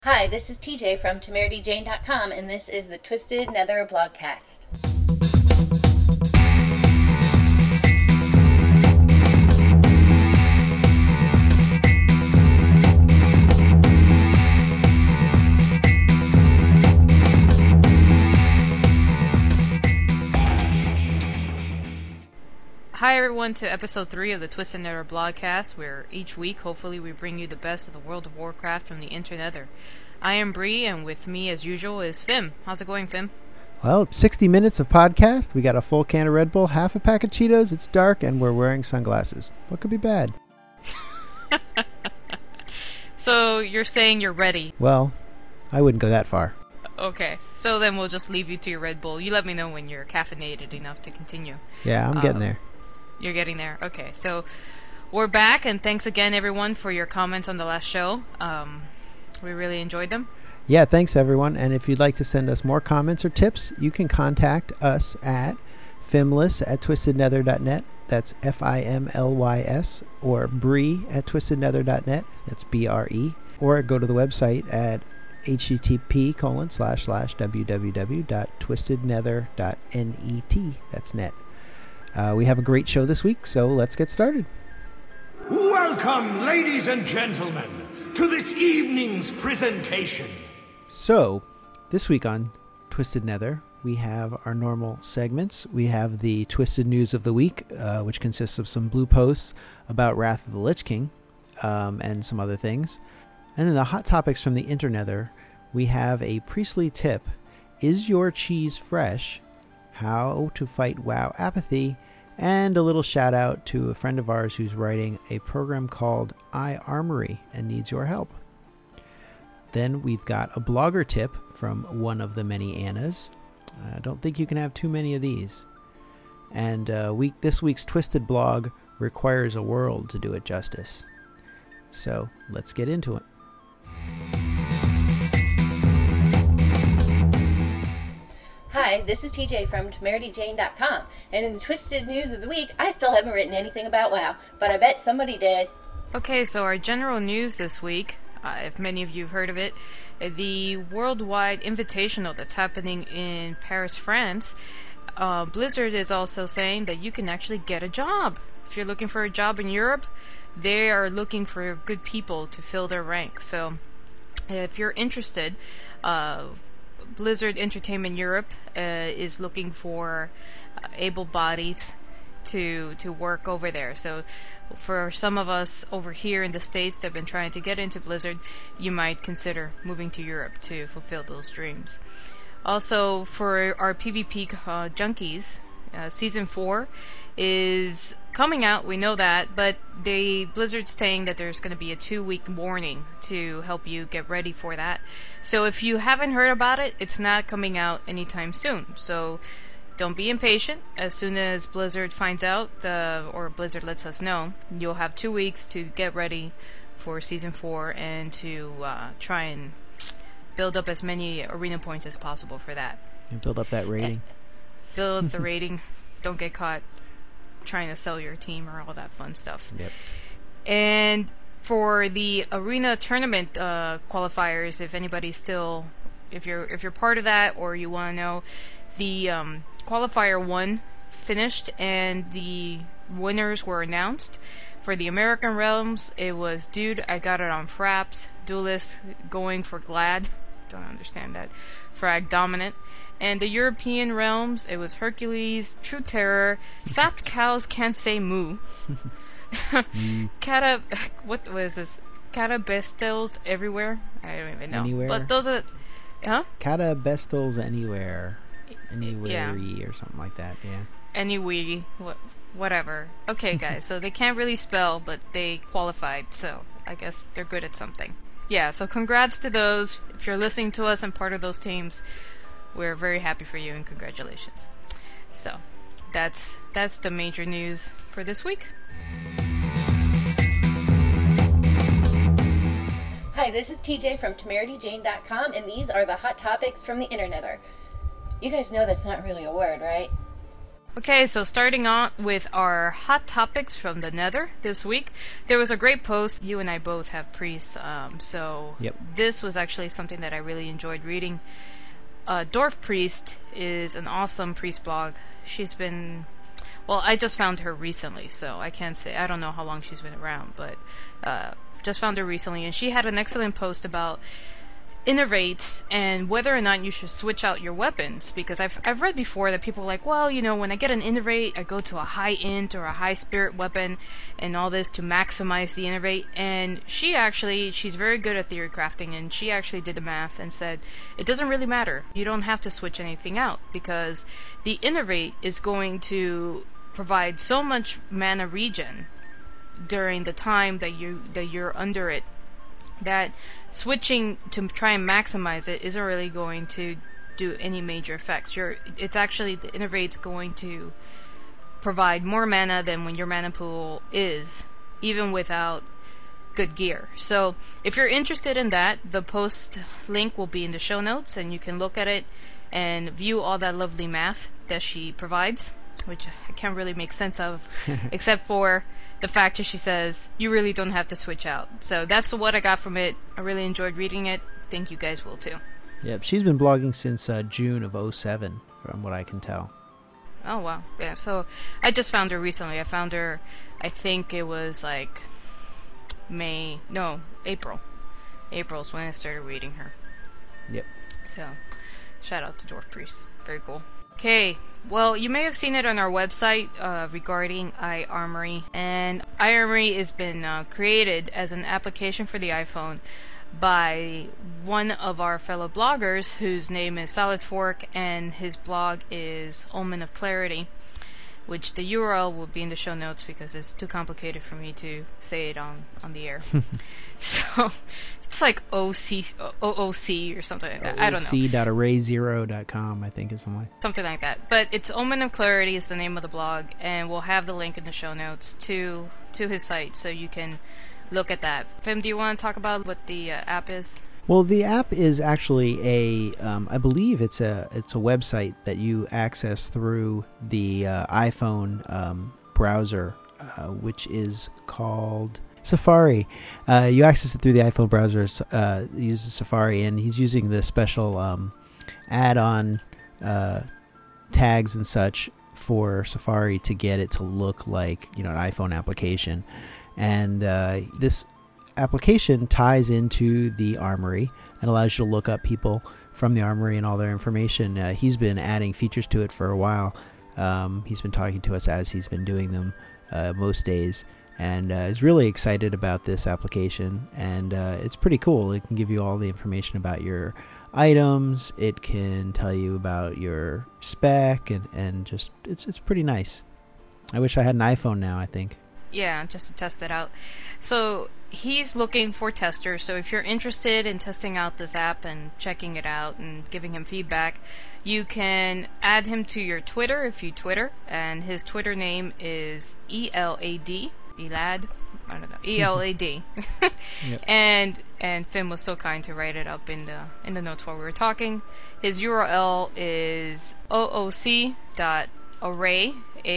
Hi, this is TJ from TemerityJane.com, and this is the Twisted Nether Blogcast. Hi everyone to episode 3 of the Twisted Nether Blogcast, where each week, hopefully, we bring you the best of the World of Warcraft from the Internether. I am Bree, and with me, as usual, is Fim. How's it going, Fim? Well, 60 minutes of podcast. We got a full can of Red Bull, half a pack of Cheetos. It's dark, and we're wearing sunglasses. What could be bad? So, you're saying you're ready? Well, I wouldn't go that far. Okay, so then we'll just leave you to your Red Bull. You let me know when you're caffeinated enough to continue. Yeah, I'm getting there. You're getting there. Okay, so we're back, and thanks again, everyone, for your comments on the last show. We really enjoyed them. Yeah, thanks, everyone. And if you'd like to send us more comments or tips, you can contact us at fimless@twistednether.net. That's FIMLYS. Or Bree@twistednether.net. That's BRE. Or go to the website at http://www.twistednether.net. That's net. We have a great show this week, so let's get started. Welcome, ladies and gentlemen, to this evening's presentation. So, this week on Twisted Nether, we have our normal segments. We have the Twisted News of the Week, which consists of some blue posts about Wrath of the Lich King, and some other things. And then the Hot Topics from the Internether, we have a priestly tip, Is Your Cheese Fresh? How to Fight WoW Apathy, and a little shout out to a friend of ours who's writing a program called iArmory and needs your help. Then we've got a blogger tip from one of the many Annas. I don't think you can have too many of these. And this week's Twisted blog requires a world to do it justice. So let's get into it. Hi, this is TJ from TemerityJane.com, and in the Twisted News of the Week, I still haven't written anything about WoW, but I bet somebody did. Okay, so our general news this week, if many of you have heard of it, the worldwide invitational that's happening in Paris, France, Blizzard is also saying that you can actually get a job. If you're looking for a job in Europe, they are looking for good people to fill their ranks. So if you're interested, Blizzard Entertainment Europe is looking for able bodies to work over there. So for some of us over here in the States that have been trying to get into Blizzard, you might consider moving to Europe to fulfill those dreams. Also, for our PvP junkies, Season 4 is coming out, we know that, but Blizzard's saying that there's going to be a 2-week warning to help you get ready for that. So if you haven't heard about it, it's not coming out anytime soon. So don't be impatient. As soon as Blizzard finds out, or Blizzard lets us know, you'll have 2 weeks to get ready for Season 4 and to try and build up as many arena points as possible for that. And build up that rating. Build up the rating. Don't get caught trying to sell your team or all that fun stuff. Yep. And for the arena tournament qualifiers, if anybody's still, if you're part of that or you want to know, the qualifier 1 finished and the winners were announced. For the American realms, it was Dude, I Got It on Fraps, Duelist going for Glad, don't understand that, Frag Dominant. And the European realms, it was Hercules, True Terror, Sapped Cows Can't Say Moo, what was this? Catabestels Everywhere? I don't even know. Anywhere? But those are, huh? Catabestels Anywhere. Anywhere Yeah. or something like that, yeah. Anyway, whatever. Okay, guys, so they can't really spell, but they qualified, so I guess they're good at something. Yeah, so congrats to those. If you're listening to us and part of those teams, we're very happy for you and congratulations. So, that's the major news for this week. Hi, this is TJ from TemerityJane.com, and these are the Hot Topics from the Internether. You guys know that's not really a word, right? Okay, so starting on with our hot topics from the Nether this week, there was a great post. You and I both have priests, so Yep. this was actually something that I really enjoyed reading. Dwarf Priest is an awesome priest blog. She's been, well, I just found her recently, so I can't say, I don't know how long she's been around, but just found her recently, and she had an excellent post about innervates and whether or not you should switch out your weapons, because I've read before that people are like, well, you know, when I get an innervate, I go to a high int or a high spirit weapon and all this to maximize the innervate. And she's very good at theory crafting, and she actually did the math and said it doesn't really matter. You don't have to switch anything out, because the innervate is going to provide so much mana regen during the time that you're under it, that switching to try and maximize it isn't really going to do any major effects. It's actually, the innervate's going to provide more mana than when your mana pool is, even without good gear. So if you're interested in that, the post link will be in the show notes, and you can look at it and view all that lovely math that she provides, which I can't really make sense of, except for the fact that she says you really don't have to switch out. So that's what I got from it. I really enjoyed reading it. Think you guys will too. Yep, she's been blogging since June of 2007, from what I can tell. Oh wow, yeah. So I just found her recently. I found her, I think it was like April. April's when I started reading her. Yep. So shout out to Dwarf Priest. Very cool. Okay, well, you may have seen it on our website regarding iArmory, and iArmory has been created as an application for the iPhone by one of our fellow bloggers whose name is Solid Fork, and his blog is Omen of Clarity, which the URL will be in the show notes because it's too complicated for me to say it on the air. So it's like OOC or something like that. I don't know. OOC.array0.com, I think, is something. Something like that. But it's Omen of Clarity is the name of the blog, and we'll have the link in the show notes to his site, so you can look at that. Fim, do you want to talk about what the app is? Well, the app is actually I believe it's a website that you access through the iPhone browser, which is called Safari. You access it through the iPhone browser, uses Safari, and he's using the special add-on tags and such for Safari to get it to look like, you know, an iPhone application. And this application ties into the Armory and allows you to look up people from the Armory and all their information. He's been adding features to it for a while. He's been talking to us as he's been doing them most days, and is really excited about this application. And it's pretty cool. It can give you all the information about your items. It can tell you about your spec, and just it's pretty nice. I wish I had an iPhone now, I think. Yeah, just to test it out. So he's looking for testers, so if you're interested in testing out this app and checking it out and giving him feedback, you can add him to your Twitter if you Twitter, and his Twitter name is ELAD, Elad, I don't know, ELAD. Yep. And Finn was so kind to write it up in the notes while we were talking. His URL is ooc.array,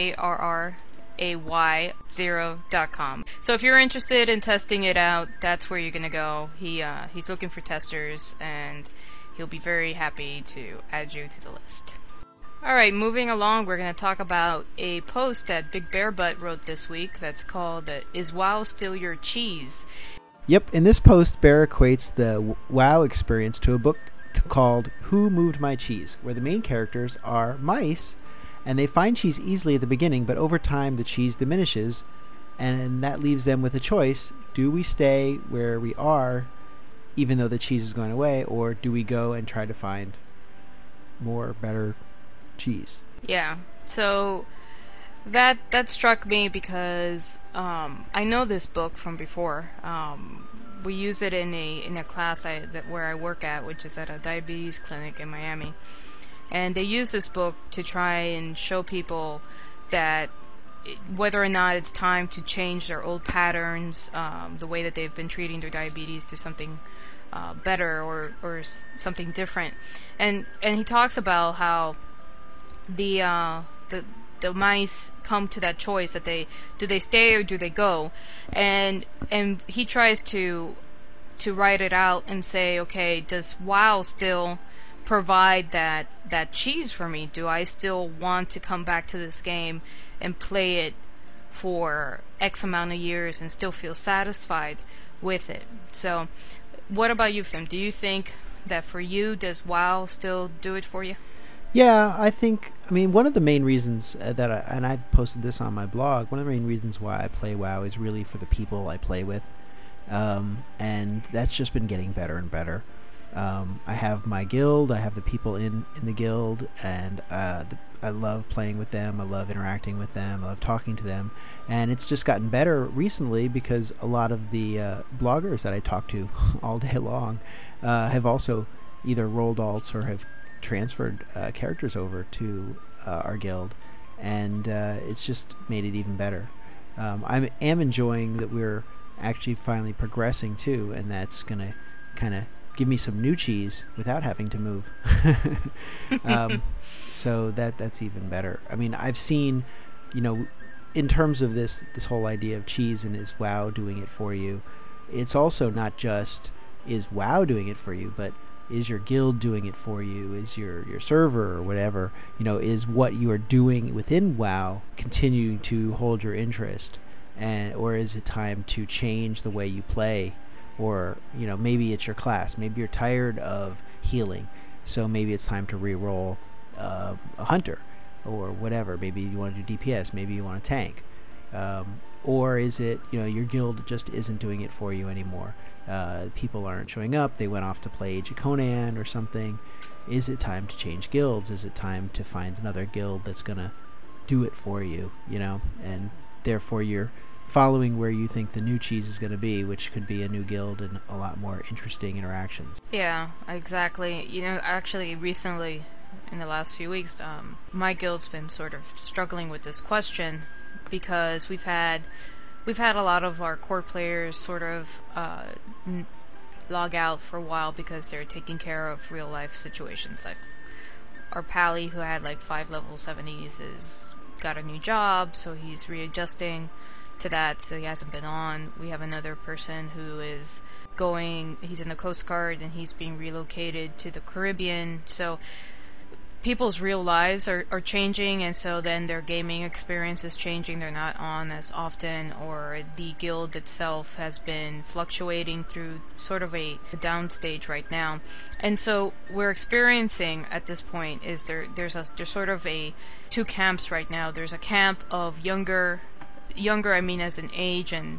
ARRAY0.com. So if you're interested in testing it out, that's where you're gonna go. He's looking for testers, and he'll be very happy to add you to the list. Alright, moving along, we're gonna talk about a post that Big Bear Butt wrote this week that's called Is WoW Still Your Cheese? Yep, in this post, Bear equates the WoW experience to a book called Who Moved My Cheese, where the main characters are mice, and they find cheese easily at the beginning, but over time the cheese diminishes, and that leaves them with a choice. Do we stay where we are, even though the cheese is going away, or do we go and try to find more, better cheese? Yeah, so that struck me because I know this book from before. We use it in a class where I work at, which is at a diabetes clinic in Miami. And they use this book to try and show people that whether or not it's time to change their old patterns, the way that they've been treating their diabetes, to something better or something different. And he talks about how the the mice come to that choice that do they stay or do they go, and he tries to write it out and say, okay, does WoW still provide that cheese for me? Do I still want to come back to this game and play it for X amount of years and still feel satisfied with it? So what about you, Fim? Do you think that for you, does WoW still do it for you? Yeah, I mean, one of the main reasons and I've posted this on my blog, one of the main reasons why I play WoW is really for the people I play with. And that's just been getting better and better. I have my guild, I have the people in the guild, and I love playing with them, I love interacting with them, I love talking to them, and it's just gotten better recently because a lot of the bloggers that I talk to all day long have also either rolled alts or have transferred characters over to our guild, and it's just made it even better. I am enjoying that we're actually finally progressing too, and that's gonna kind of give me some new cheese without having to move. So that's even better. I mean, I've seen, in terms of this whole idea of cheese and is WoW doing it for you, it's also not just is WoW doing it for you, but is your guild doing it for you? Is your server or whatever, is what you are doing within WoW continuing to hold your interest? Or is it time to change the way you play? Or maybe it's your class, maybe you're tired of healing, so maybe it's time to re-roll a hunter or whatever. Maybe you want to do DPS, maybe you want to tank, or is it your guild just isn't doing it for you anymore? People aren't showing up, they went off to play Age of Conan or something. Is it time to change guilds? Is it time to find another guild that's gonna do it for you, and therefore you're following where you think the new cheese is going to be, which could be a new guild and a lot more interesting interactions. Yeah, exactly. Actually recently, in the last few weeks, my guild's been sort of struggling with this question because we've had a lot of our core players sort of log out for a while because they're taking care of real life situations. Like our Pally, who had like 5 level 70s, is got a new job, so he's readjusting to that, so he hasn't been on. We have another person who is he's in the Coast Guard and he's being relocated to the Caribbean, so people's real lives are changing, and so then their gaming experience is changing. They're not on as often, or the guild itself has been fluctuating through sort of a downstage right now. And so we're experiencing at this point is there's sort of two camps right now. There's a camp of younger I mean as in age and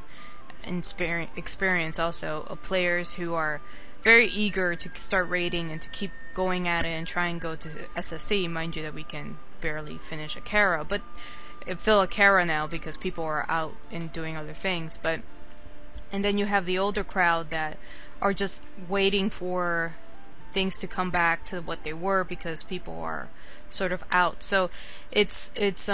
experience also, of players who are very eager to start raiding and to keep going at it and try and go to SSC. Mind you that we can barely finish a Kara, but fill a Kara now because people are out and doing other things. And then you have the older crowd that are just waiting for things to come back to what they were because people are sort of out. So it's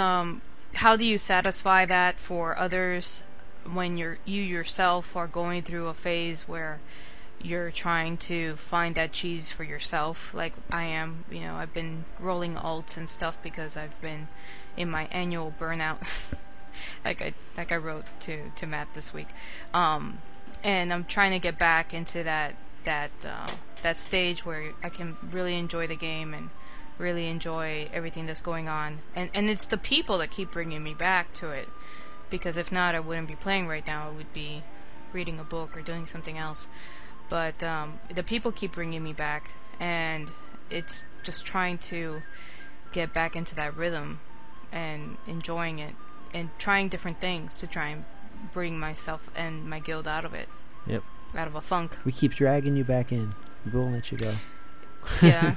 how do you satisfy that for others when you yourself are going through a phase where you're trying to find that cheese for yourself, like I am. I've been rolling alts and stuff because I've been in my annual burnout, like I wrote to Matt this week, and I'm trying to get back into that stage where I can really enjoy the game and really enjoy everything that's going on, and it's the people that keep bringing me back to it, because if not, I wouldn't be playing right now. I would be reading a book or doing something else. But the people keep bringing me back, and it's just trying to get back into that rhythm and enjoying it and trying different things to try and bring myself and my guild out of it. Yep. Out of a funk. We keep dragging you back in. We won't let you go. Yeah.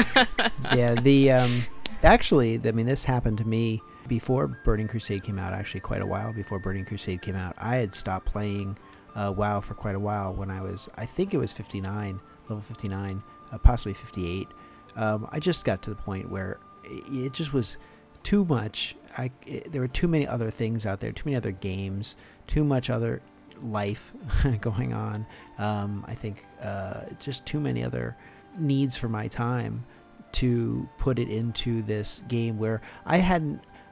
Yeah, actually, I mean, this happened to me before Burning Crusade came out, actually quite a while before Burning Crusade came out. I had stopped playing WoW for quite a while when I think it was 59, level 59, possibly 58. I just got to the point where it just was too much. There were too many other things out there, too many other games, too much other life going on. I think just too many other needs for my time to put it into this game where I hadn't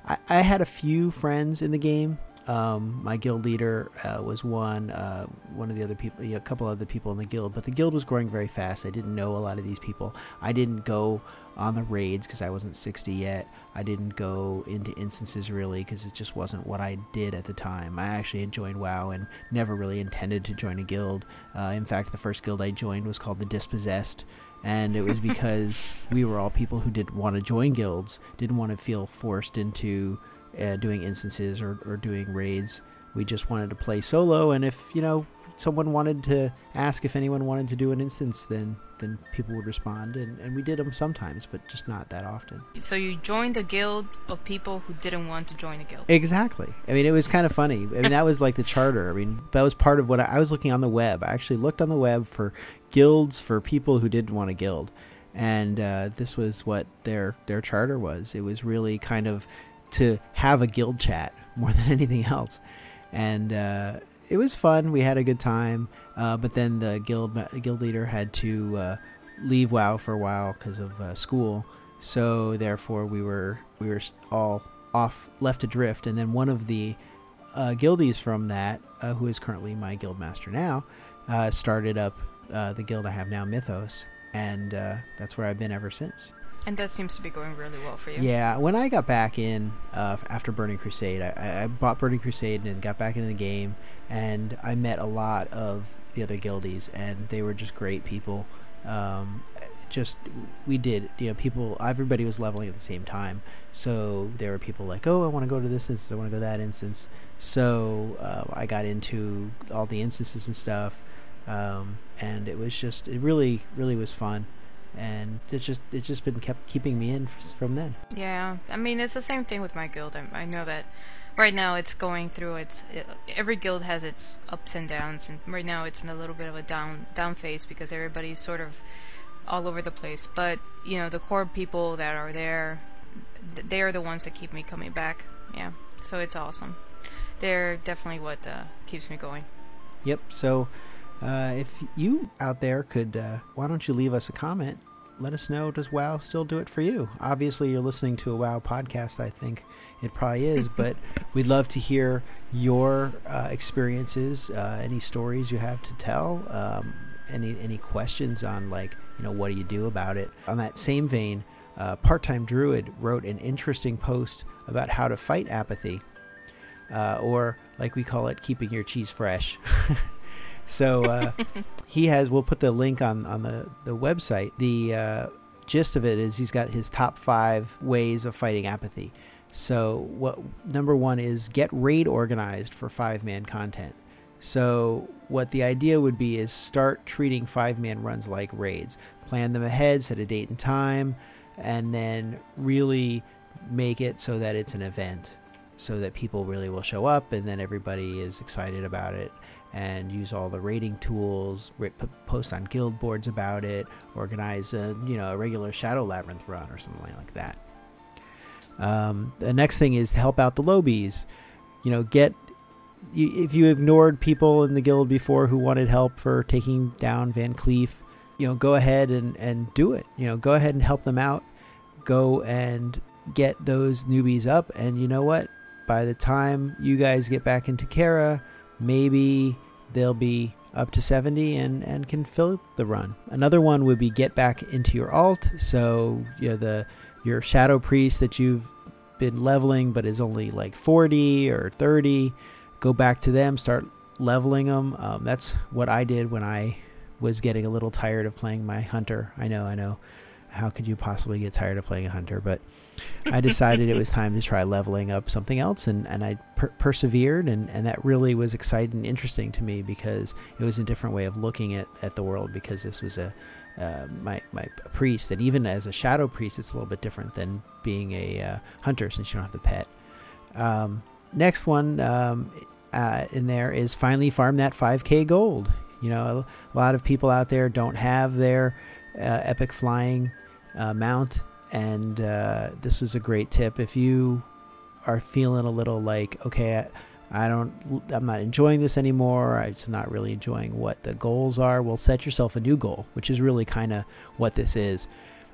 I had a few friends in the game. My guild leader was one of the other people, a couple other people in the guild, but the guild was growing very fast. I didn't know a lot of these people. I didn't go on the raids because I wasn't 60 yet. I didn't go into instances really because it just wasn't what I did at the time. I actually had joined WoW and never really intended to join a guild. In fact, the first guild I joined was called the Dispossessed, and it was because we were all people who didn't want to join guilds, didn't want to feel forced into doing instances or doing raids. We just wanted to play solo, and if someone wanted to ask if anyone wanted to do an instance, then people would respond, and we did them sometimes, but just not that often. So you joined a guild of people who didn't want to join a guild. Exactly. I mean, it was kind of funny. I mean, that was like the charter. I mean, that was part of what I was looking on the web. I actually looked on the web for guilds for people who didn't want a guild, and this was what their charter was. It was really kind of to have a guild chat more than anything else, and it was fun. We had a good time, but then the guild leader had to leave WoW for a while because of school. So therefore, we were all off, left adrift. And then one of the guildies from that, who is currently my guild master now, started up the guild I have now, Mythos, and that's where I've been ever since. And that seems to be going really well for you. Yeah, when I got back in after Burning Crusade, I bought Burning Crusade and got back into the game, and I met a lot of the other guildies, and they were just great people. Everybody was leveling at the same time, so there were people like, oh, I want to go to this instance, I want to go to that instance. So I got into all the instances and stuff, and it really, really was fun. And it's just been kept keeping me in from then. Yeah, I mean, it's the same thing with my guild. I know that right now it's going through every guild has its ups and downs, and right now it's in a little bit of a down phase because everybody's sort of all over the place. But the core people that are there, they are the ones that keep me coming back. Yeah, so it's awesome. They're definitely what keeps me going. Yep. So if you out there could, why don't you leave us a comment? Let us know, does WoW still do it for you? Obviously, you're listening to a WoW podcast. I think it probably is, but we'd love to hear your experiences, any stories you have to tell, any questions on, what do you do about it? On that same vein, Part-Time Druid wrote an interesting post about how to fight apathy, or like we call it, keeping your cheese fresh. So we'll put the link on the website. The gist of it is he's got his top 5 ways of fighting apathy. So number 1 is get raid organized for 5-man content. So what the idea would be is start treating 5-man runs like raids. Plan them ahead, set a date and time, and then really make it so that it's an event, so that people really will show up, and then everybody is excited about it. And use all the rating tools, post on guild boards about it, organize a regular Shadow Labyrinth run or something like that. The next thing is to help out the lowbies. If you ignored people in the guild before who wanted help for taking down Van Cleef, go ahead and do it. Go ahead and help them out. Go and get those newbies up, and you know what? By the time you guys get back into Kara, maybe they'll be up to 70 and can fill the run. Another one would be get back into your alt. So your Shadow Priest that you've been leveling but is only like 40 or 30, go back to them, start leveling them. That's what I did when I was getting a little tired of playing my hunter. I know. How could you possibly get tired of playing a hunter? But I decided it was time to try leveling up something else, and I persevered, and that really was exciting and interesting to me because it was a different way of looking at the world, because this was my priest, and even as a Shadow Priest, it's a little bit different than being a hunter since you don't have the pet. Next one in there is finally farm that 5k gold. A lot of people out there don't have their epic flying mount, and this is a great tip. If you are feeling a little like, okay, I'm not enjoying this anymore, I'm just not really enjoying what the goals are, well, set yourself a new goal, which is really kind of what this is.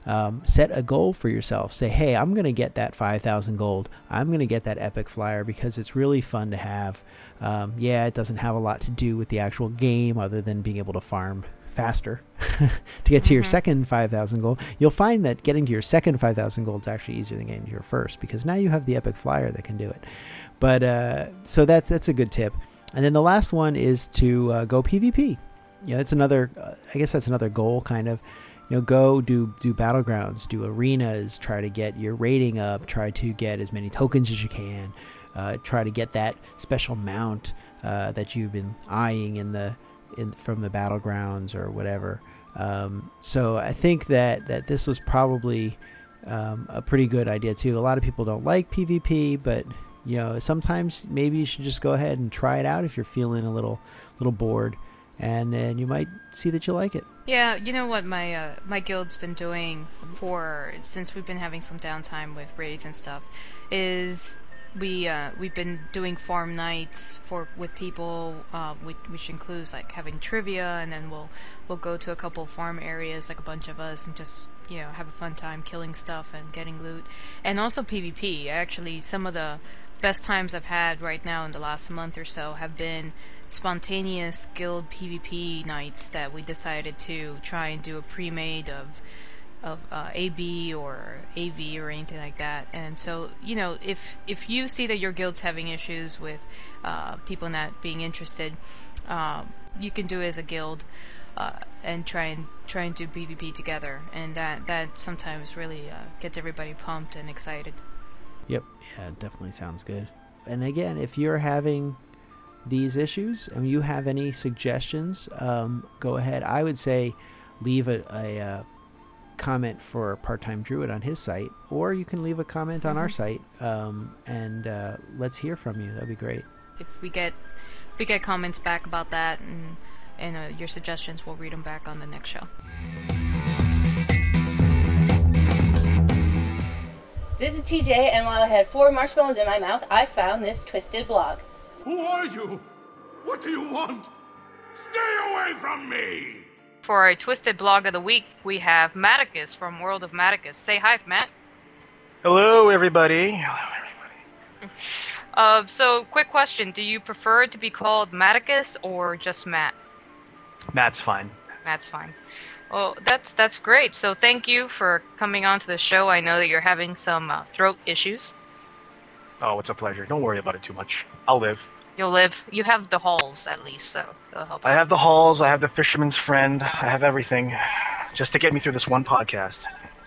set a goal for yourself. Say, hey, I'm going to get that 5,000 gold. I'm going to get that epic flyer because it's really fun to have. It doesn't have a lot to do with the actual game other than being able to farm faster to get to your second 5,000 gold. You'll find that getting to your second 5,000 gold is actually easier than getting to your first, because now you have the epic flyer that can do it. But so that's a good tip. And then the last one is to go PvP. It's another. I guess that's another goal, kind of. Go do battlegrounds, do arenas, try to get your rating up, try to get as many tokens as you can, try to get that special mount that you've been eyeing from the battlegrounds or whatever. So I think that this was probably a pretty good idea too. A lot of people don't like PvP, but sometimes maybe you should just go ahead and try it out if you're feeling a little bored. And you might see that you like it. Yeah, you know what my guild's been doing since we've been having some downtime with raids and stuff, is we've been doing farm nights with people, which includes like having trivia, and then we'll go to a couple farm areas, like a bunch of us, and just have a fun time killing stuff and getting loot, and also PvP. Actually, some of the best times I've had right now in the last month or so have been spontaneous guild PvP nights that we decided to try and do a pre-made of AB or AV or anything like that. And so, if you see that your guild's having issues with people not being interested, you can do it as a guild and try and do PvP together, and that sometimes really gets everybody pumped and excited. Yep, yeah, it definitely sounds good. And again, if you're having these issues and you have any suggestions, go ahead. I would say leave a comment for Part-Time Druid on his site, or you can leave a comment on our site, and let's hear from you. That'd be great. If we get comments back about that and your suggestions, we'll read them back on the next show. This is TJ, and while I had 4 marshmallows in my mouth, I found this twisted blog. Who are you? What do you want? Stay away from me! For our Twisted Blog of the Week, we have Matticus from World of Matticus. Say hi, Matt. Hello, everybody. So, quick question. Do you prefer it to be called Matticus or just Matt? Matt's fine. Matt's fine. Well, that's great. So thank you for coming on to the show. I know that you're having some throat issues. Oh, it's a pleasure. Don't worry about it too much. I'll live. You'll live. You have the halls, at least, so it'll help. I have the halls. I have the fisherman's friend. I have everything, just to get me through this one podcast.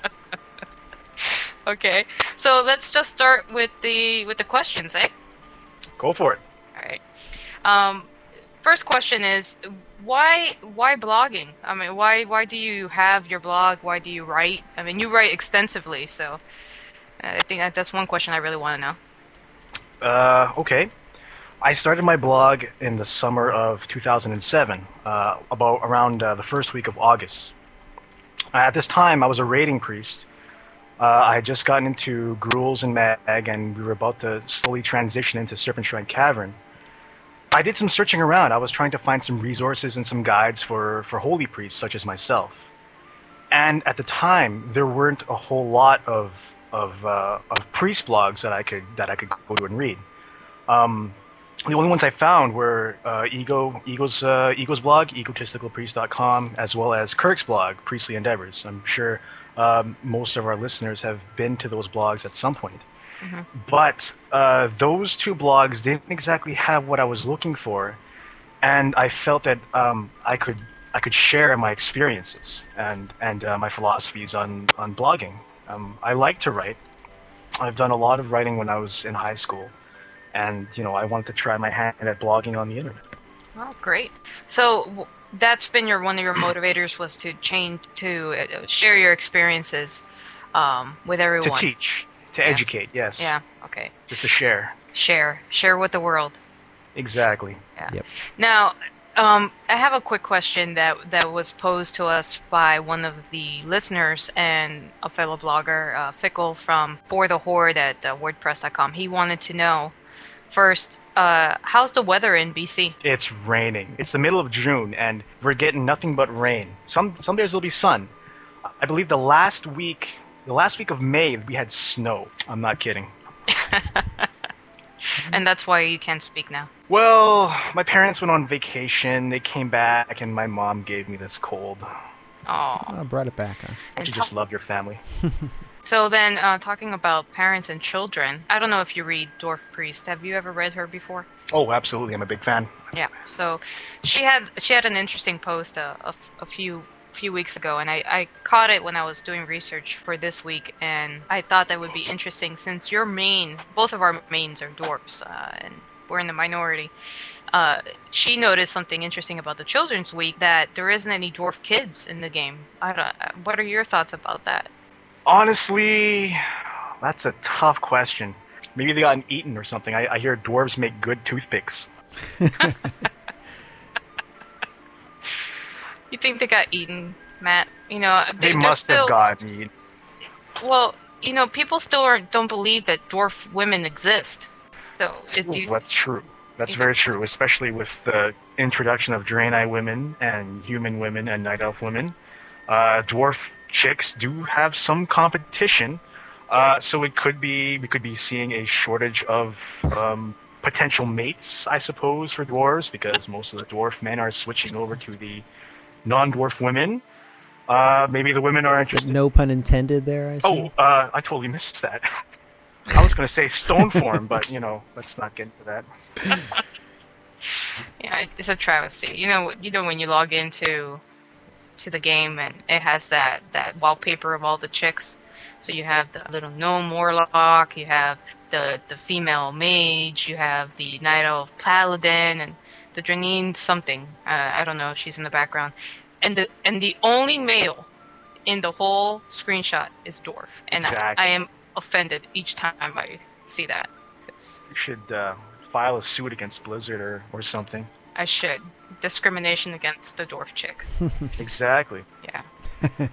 Okay, so let's just start with the questions, eh? Go for it. All right. First question is, why blogging? I mean, why do you have your blog? Why do you write? I mean, you write extensively, so I think that's one question I really want to know. Okay. I started my blog in the summer of 2007, around the first week of August. At this time, I was a raiding priest. I had just gotten into Gruels and Mag, and we were about to slowly transition into Serpent Shrine Cavern. I did some searching around. I was trying to find some resources and some guides for holy priests such as myself. And at the time, there weren't a whole lot of priest blogs that I could go to and read. The only ones I found were Ego's blog, egotisticalpriest.com, as well as Kirk's blog, Priestly Endeavors. I'm sure most of our listeners have been to those blogs at some point. Mm-hmm. But those two blogs didn't exactly have what I was looking for, and I felt that I could share my experiences and my philosophies on blogging. I like to write. I've done a lot of writing when I was in high school. And, I wanted to try my hand at blogging on the internet. Oh, great. So that's been one of your motivators, was to share your experiences with everyone. To teach, to educate, yes. Yeah, okay. Just to share. Share with the world. Exactly. Yeah. Yep. Now, I have a quick question that was posed to us by one of the listeners and a fellow blogger, Fickle from For the Horde at WordPress.com. He wanted to know, first, how's the weather in BC? It's raining. It's the middle of June, and we're getting nothing but rain. Some days there'll be sun. I believe the last week of May, we had snow. I'm not kidding. And that's why you can't speak now. Well, my parents went on vacation. They came back, and my mom gave me this cold. Oh. I brought it back, huh? Don't you just love your family? So then, talking about parents and children, I don't know if you read Dwarf Priest. Have you ever read her before? Oh, absolutely. I'm a big fan. Yeah. So she had an interesting post a few weeks ago, and I caught it when I was doing research for this week, and I thought that would be interesting since both of our mains are dwarves, and we're in the minority. She noticed something interesting about the Children's Week, that there isn't any dwarf kids in the game. What are your thoughts about that? Honestly, that's a tough question. Maybe they gotten eaten or something. I hear dwarves make good toothpicks. You think they got eaten, Matt? You know, They must have gotten eaten. Well, you know, people still don't believe that dwarf women exist. So, That's true. That's Yeah. very true, especially with the introduction of Draenei women and human women and Night Elf women. Dwarf chicks do have some competition, so we could be seeing a shortage of potential mates, I suppose, for dwarves, because most of the dwarf men are switching over to the non-dwarf women. Maybe the women are interested. No pun intended there, I see. I totally missed that. I was going to say stone form, but, let's not get into that. Yeah, it's a travesty. You know when you log into the game and it has that wallpaper of all the chicks. So you have the little gnome warlock, you have the female mage, you have the Night Elf paladin, and the Draneen something. I don't know. She's in the background, and the only male in the whole screenshot is dwarf, and Exactly. I am offended each time I see that. You should file a suit against Blizzard or something. I should. Discrimination against the dwarf chick. Exactly. Yeah.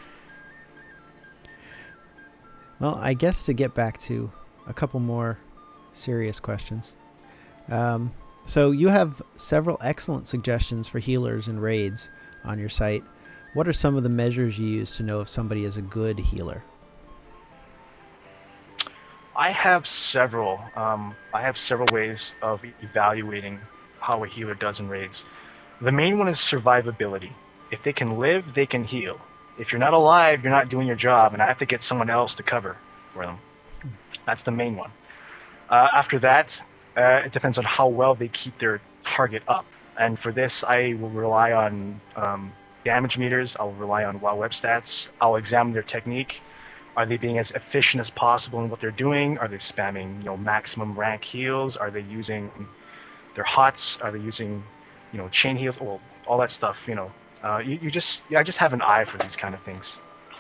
Well, I guess to get back to a couple more serious questions. So you have several excellent suggestions for healers and raids on your site. What are some of the measures you use to know if somebody is a good healer? I have several ways of evaluating how a healer does in raids. The main one is survivability. If they can live, they can heal. If you're not alive, you're not doing your job, and I have to get someone else to cover for them. That's the main one. After that, it depends on how well they keep their target up. And for this, I will rely on damage meters. I'll rely on WoW web stats. I'll examine their technique. Are they being as efficient as possible in what they're doing? Are they spamming, maximum rank heals? Are they using their HOTS? Are they using, chain heals? Well, all that stuff. I just have an eye for these kind of things.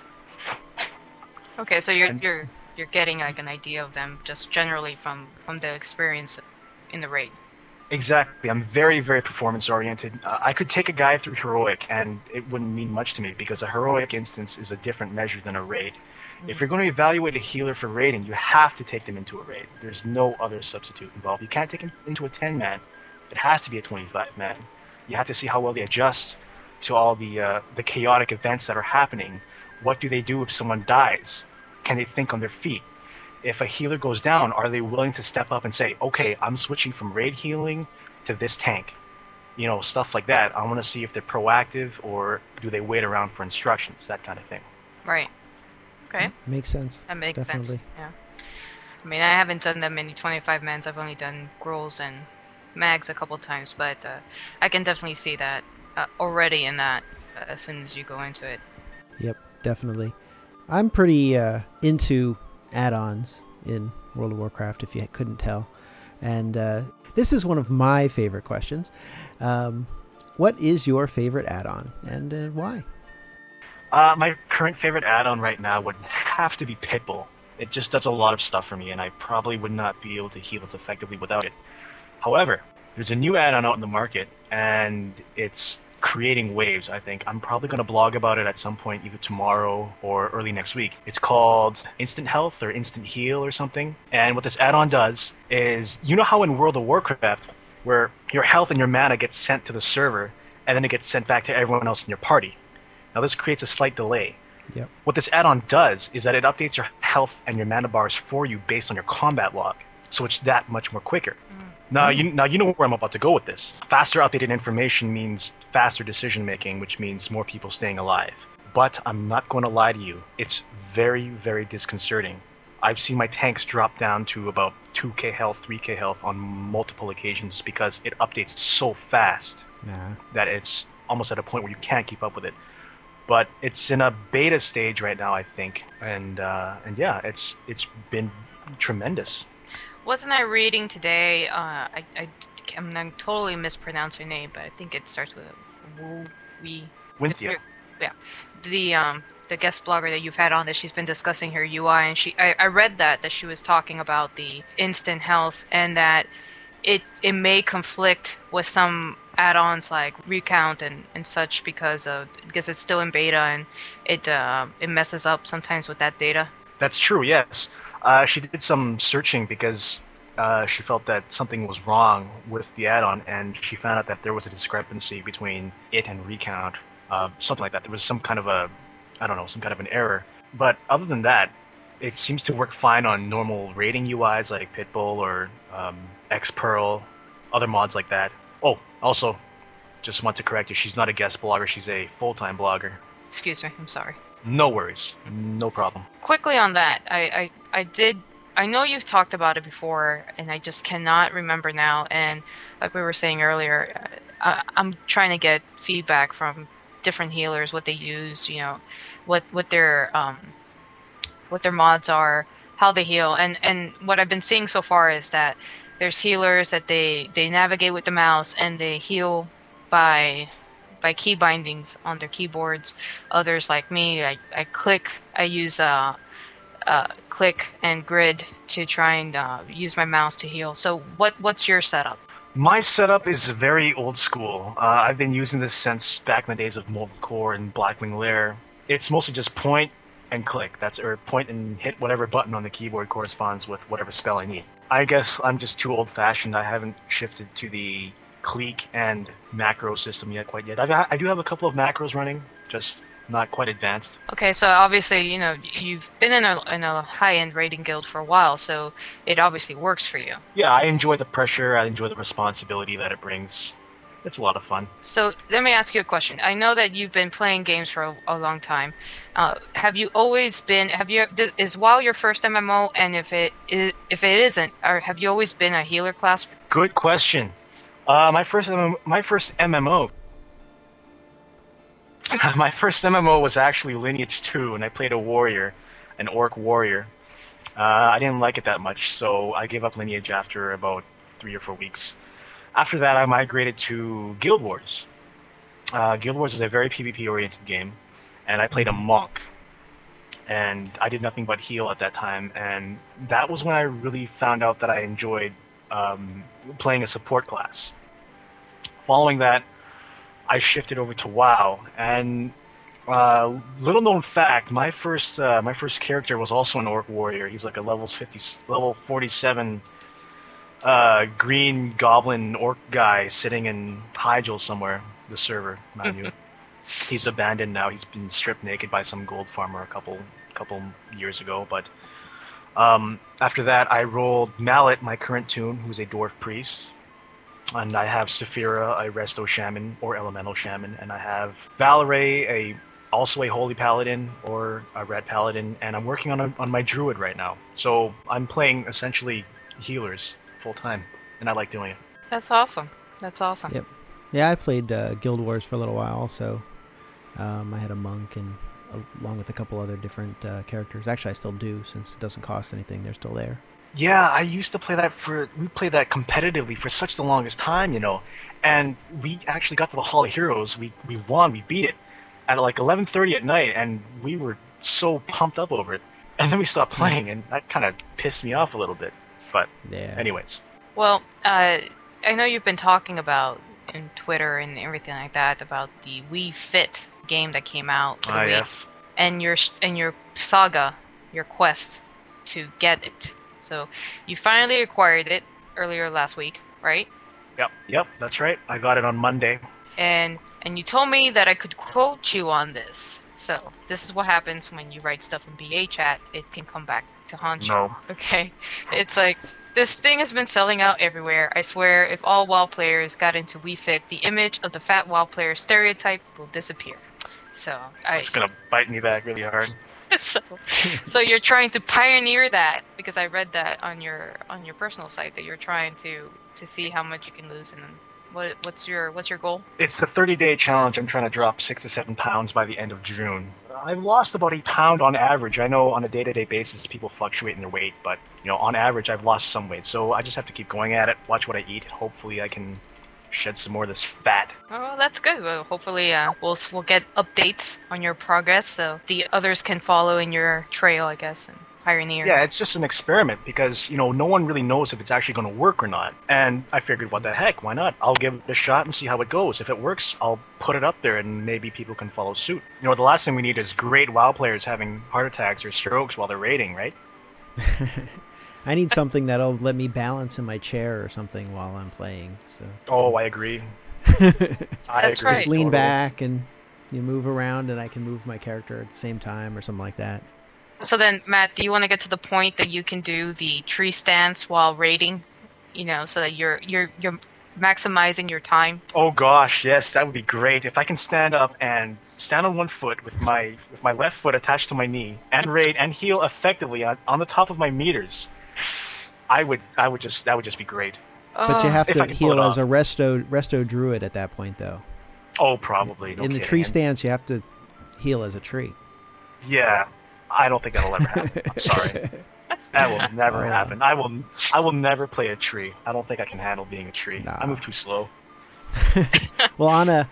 Okay, so you're getting like an idea of them just generally from the experience in the raid. Exactly. I'm very, very performance oriented. I could take a guy through heroic, and it wouldn't mean much to me because a heroic instance is a different measure than a raid. If you're going to evaluate a healer for raiding, you have to take them into a raid. There's no other substitute involved. You can't take them into a 10-man. It has to be a 25-man. You have to see how well they adjust to all the chaotic events that are happening. What do they do if someone dies? Can they think on their feet? If a healer goes down, are they willing to step up and say, okay, I'm switching from raid healing to this tank? Stuff like that. I want to see if they're proactive or do they wait around for instructions, that kind of thing. Right. Okay. Makes sense. That makes Definitely. sense. Yeah. I mean, I haven't done that many 25-mans. I've only done Grolls and Mags a couple times, but I can definitely see that already in that as soon as you go into it. Yep, definitely. I'm pretty into add-ons in World of Warcraft, if you couldn't tell. And this is one of my favorite questions. What is your favorite add-on, and why? My current favorite add-on right now would have to be Pitbull. It just does a lot of stuff for me, and I probably would not be able to heal as effectively without it. However, there's a new add-on out in the market, and it's creating waves, I think. I'm probably going to blog about it at some point, either tomorrow or early next week. It's called Instant Health or Instant Heal or something. And what this add-on does is, how in World of Warcraft, where your health and your mana gets sent to the server, and then it gets sent back to everyone else in your party. Now this creates a slight delay. Yep. What this add-on does is that it updates your health and your mana bars for you based on your combat log, so it's that much more quicker. Now you know where I'm about to go with this. Faster updated information means faster decision making, which means more people staying alive. But I'm not going to lie to you, it's very, very disconcerting. I've seen my tanks drop down to about 2k health, 3k health on multiple occasions because it updates so fast that it's almost at a point where you can't keep up with it. But it's in a beta stage right now, I think, and yeah, it's been tremendous. Wasn't I reading today? I'm totally mispronouncing her name, but I think it starts with Wynthia. Yeah, the guest blogger that you've had on that she's been discussing her UI, and I read that she was talking about the instant health and that it may conflict with some add-ons like Recount and such because it's still in beta and it messes up sometimes with that data. That's true, yes. She did some searching because she felt that something was wrong with the add-on, and she found out that there was a discrepancy between it and Recount, something like that. There was some kind of an error. But other than that, it seems to work fine on normal rating UIs like Pitbull or Xpearl, other mods like that. Oh, also, just want to correct you, she's not a guest blogger, she's a full-time blogger. Excuse me, I'm sorry. No worries, no problem. Quickly on that, I know you've talked about it before, and I just cannot remember now. And like we were saying earlier, I'm trying to get feedback from different healers, what they use, what their mods are, how they heal, and what I've been seeing so far is that there's healers that they navigate with the mouse and they heal by key bindings on their keyboards. Others like me, I use click and grid to try and use my mouse to heal. So what's your setup? My setup is very old school. I've been using this since back in the days of Molten Core and Blackwing Lair. It's mostly just point and click. Or point and hit whatever button on the keyboard corresponds with whatever spell I need. I guess I'm just too old-fashioned. I haven't shifted to the clique and macro system quite yet. I do have a couple of macros running, just not quite advanced. Okay, so obviously, you've been in a high-end raiding guild for a while, so it obviously works for you. Yeah, I enjoy the pressure, I enjoy the responsibility that it brings. It's a lot of fun. So let me ask you a question. I know that you've been playing games for a long time. Is WoW your first MMO? And if it isn't, or have you always been a healer class? Good question. My first MMO. My first MMO was actually Lineage 2, and I played a warrior, an orc warrior. I didn't like it that much, so I gave up Lineage after about 3 or 4 weeks. After that, I migrated to Guild Wars. Guild Wars is a very PvP-oriented game, and I played a monk. And I did nothing but heal at that time, and that was when I really found out that I enjoyed playing a support class. Following that, I shifted over to WoW, and little known fact, my first character was also an orc warrior. He was like a level 47 green goblin orc guy sitting in Hyjal somewhere, the server, mind you. He's abandoned now. He's been stripped naked by some gold farmer a couple years ago. But after that, I rolled Mallet, my current toon, who's a dwarf priest. And I have Saphira, a resto shaman or elemental shaman, and I have Valerie, also a holy paladin or a red paladin, and I'm working on my druid right now. So I'm playing essentially healers full time, and I like doing it. That's awesome. Yep. Yeah, I played Guild Wars for a little while, so I had a monk and along with a couple other different characters. Actually, I still do, since it doesn't cost anything. They're still there. Yeah, I used to play that we played that competitively for such the longest time, and we actually got to the Hall of Heroes. We won, we beat it at like 11:30 at night, and we were so pumped up over it. And then we stopped playing, and that kind of pissed me off a little bit. But yeah. Anyways. Well, I know you've been talking about in Twitter and everything like that about the Wii Fit game that came out for the Wii, yes. and your saga, your quest to get it. So you finally acquired it earlier last week, right? Yep, that's right. I got it on Monday. And you told me that I could quote you on this. So this is what happens when you write stuff in BA chat. It can come back to haunt you. No. Okay? It's like, this thing has been selling out everywhere. I swear, if all WoW players got into Wii Fit, the image of the fat WoW player stereotype will disappear. So It's gonna bite me back really hard. so you're trying to pioneer that, because I read that on your personal site that you're trying to see how much you can lose, and what's your goal? It's the 30-day challenge. I'm trying to drop 6 to 7 pounds by the end of June. I've lost about a pound on average. I know on a day-to-day basis people fluctuate in their weight, but on average I've lost some weight. So I just have to keep going at it, watch what I eat. Hopefully I can shed some more of this fat. Oh, well, that's good. Well, hopefully we'll get updates on your progress, so the others can follow in your trail, I guess, and pioneer. Yeah, it's just an experiment because, no one really knows if it's actually going to work or not. And I figured, what the heck, why not? I'll give it a shot and see how it goes. If it works, I'll put it up there and maybe people can follow suit. The last thing we need is great WoW players having heart attacks or strokes while they're raiding, right? I need something that'll let me balance in my chair or something while I'm playing. So. Oh, I agree. That's right. Just lean back and you move around, and I can move my character at the same time or something like that. So then, Matt, do you want to get to the point that you can do the tree stance while raiding? So that you're maximizing your time. Oh gosh, yes, that would be great. If I can stand up and stand on one foot with my left foot attached to my knee and raid and heal effectively on the top of my meters, that would just be great. But you have If I to can pull heal it as a resto druid at that point, though. Oh, probably. No In the kidding. tree stance, you have to heal as a tree. Yeah, I don't think that'll ever happen. I'm sorry. That will never happen. I will never play a tree. I don't think I can handle being a tree. Nah. I move too slow. Well,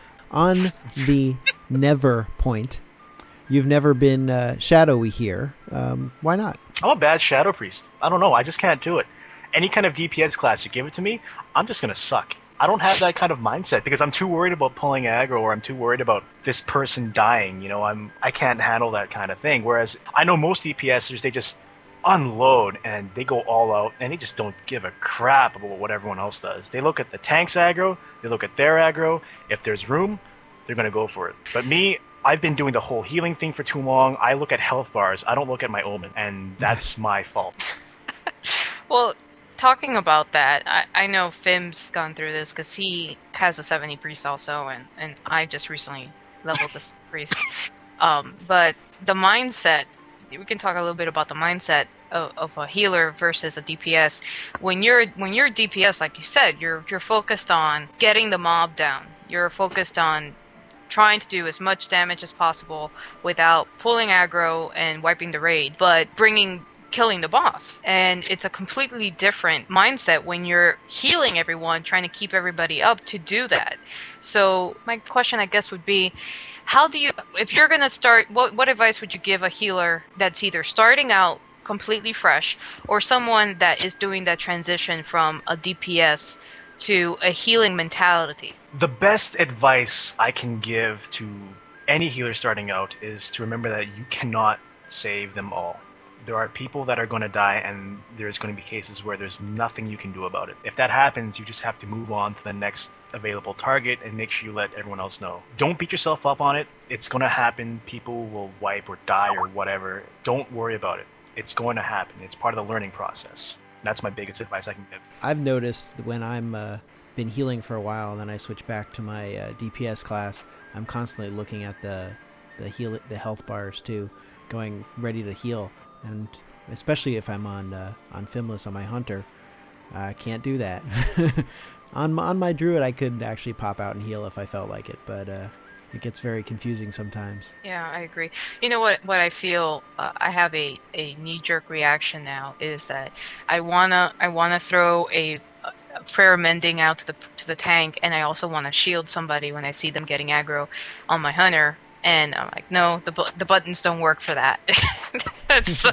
on the never point, you've never been shadowy here. Why not? I'm a bad shadow priest. I don't know. I just can't do it. Any kind of DPS class you give it to me, I'm just gonna suck. I don't have that kind of mindset because I'm too worried about pulling aggro, or I'm too worried about this person dying. I can't handle that kind of thing. Whereas I know most DPSers, they just unload and they go all out and they just don't give a crap about what everyone else does. They look at the tank's aggro, they look at their aggro. If there's room, they're gonna go for it. But me, I've been doing the whole healing thing for too long. I look at health bars. I don't look at my omen, and that's my fault. Well, talking about that, I know Fim's gone through this because he has a 70 priest also, and I just recently leveled this priest. But the mindset, we can talk a little bit about the mindset of a healer versus a DPS. When you're DPS, like you said, you're focused on getting the mob down. You're focused on trying to do as much damage as possible without pulling aggro and wiping the raid, but killing the boss. And it's a completely different mindset when you're healing everyone, trying to keep everybody up to do that. So my question, I guess, would be, if you're going to start, what advice would you give a healer that's either starting out completely fresh or someone that is doing that transition from a DPS to a healing mentality? The best advice I can give to any healer starting out is to remember that you cannot save them all. There are people that are going to die, and there's going to be cases where there's nothing you can do about it. If that happens, you just have to move on to the next available target and make sure you let everyone else know. Don't beat yourself up on it. It's going to happen. People will wipe or die or whatever. Don't worry about it. It's going to happen. It's part of the learning process. That's my biggest advice I can give. I've noticed that when I'm been healing for a while and then I switch back to my DPS class, I'm constantly looking at the health bars too, going ready to heal. And especially if I'm on Fimless on my hunter, I can't do that. on my druid, I could actually pop out and heal if I felt like it, but it gets very confusing sometimes. Yeah, I agree. You know what I feel, I have a knee-jerk reaction now is that I wanna throw a prayer mending out to the tank, and I also want to shield somebody when I see them getting aggro on my hunter. And I'm like, no, the buttons don't work for that. So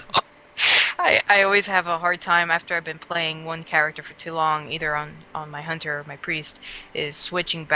I always have a hard time after I've been playing one character for too long, either on my hunter or my priest, is switching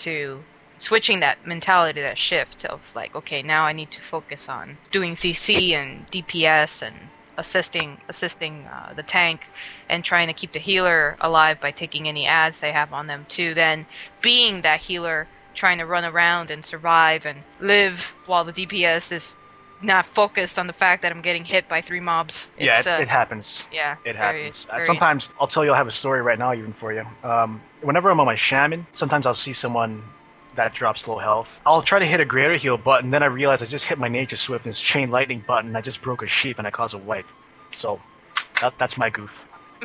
that mentality, that shift of like, okay, now I need to focus on doing CC and DPS and assisting the tank and trying to keep the healer alive by taking any ads they have on them, to then being that healer trying to run around and survive and live while the DPS is not focused on the fact that I'm getting hit by 3 mobs. Yeah, it happens. Yeah, it happens. Sometimes I'll tell you, I'll have a story right now even for you. Whenever I'm on my shaman, sometimes I'll see someone that drops low health. I'll try to hit a greater heal button, then I realize I just hit my nature swiftness chain lightning button. I just broke a sheep and I caused a wipe. So that's my goof.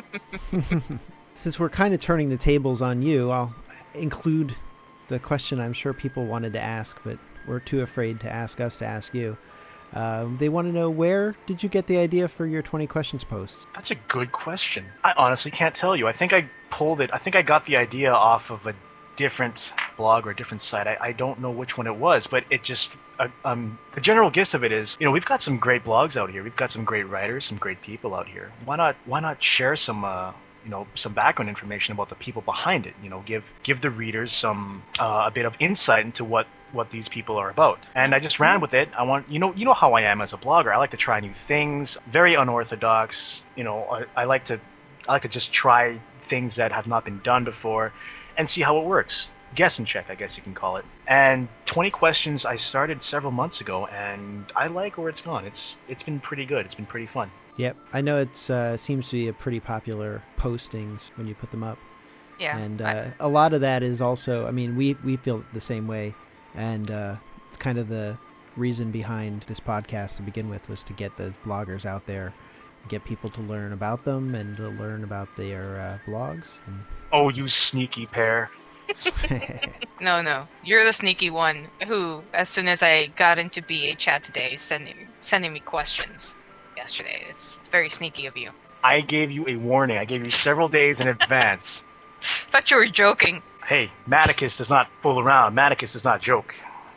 Since we're kind of turning the tables on you, I'll include the question I'm sure people wanted to ask, but were too afraid to ask us to ask you. They want to know, where did you get the idea for your 20 questions posts? That's a good question. I honestly can't tell you. I think I pulled it. I think I got the idea off of a different blog or a different site. I don't know which one it was, but it just the general gist of it is, we've got some great blogs out here. We've got some great writers, some great people out here. Why not share some some background information about the people behind it? Give the readers some a bit of insight into what these people are about. And I just ran with it. I want you know how I am as a blogger. I like to try new things, very unorthodox. I like to just try things that have not been done before and see how it works. Guess and check, I guess you can call it. And 20 questions I started several months ago, and I like where it's gone. It's been pretty good. It's been pretty fun. Yep, I know it seems to be a pretty popular postings when you put them up. Yeah. And a lot of that is also, we feel the same way. And it's kind of the reason behind this podcast to begin with, was to get the bloggers out there, get people to learn about them and to learn about their blogs. Oh, you sneaky pair. No. You're the sneaky one who, as soon as I got into BA chat today, sending me questions yesterday. It's very sneaky of you. I gave you a warning. I gave you several days in advance. Thought you were joking. Hey, Maticus does not fool around. Maticus does not joke.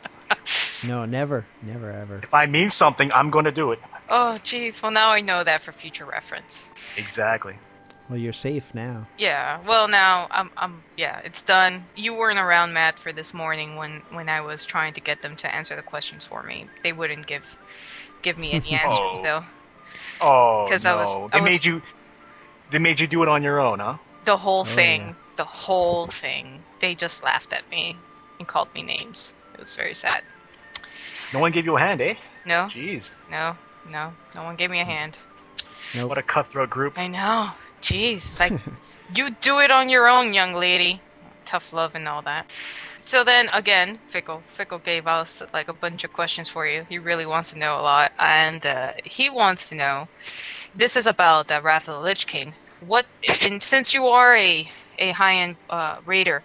No, never, ever. If I mean something, I'm going to do it. Oh, jeez. Well, now I know that for future reference. Exactly. Well, you're safe now. Yeah. Well, now yeah, it's done. You weren't around, Matt, for this morning when I was trying to get them to answer the questions for me. They wouldn't give me any answers though. Oh, no. They made you do it on your own, huh? The whole thing. Yeah. The whole thing. They just laughed at me and called me names. It was very sad. No one gave you a hand, eh? No. Jeez. No one gave me a hand. Nope. What a cutthroat group. I know. Jeez. It's like, you do it on your own, young lady. Tough love and all that. So then, again, Fickle gave us like a bunch of questions for you. He really wants to know a lot. And he wants to know, this is about Wrath of the Lich King. And since you are a high-end raider,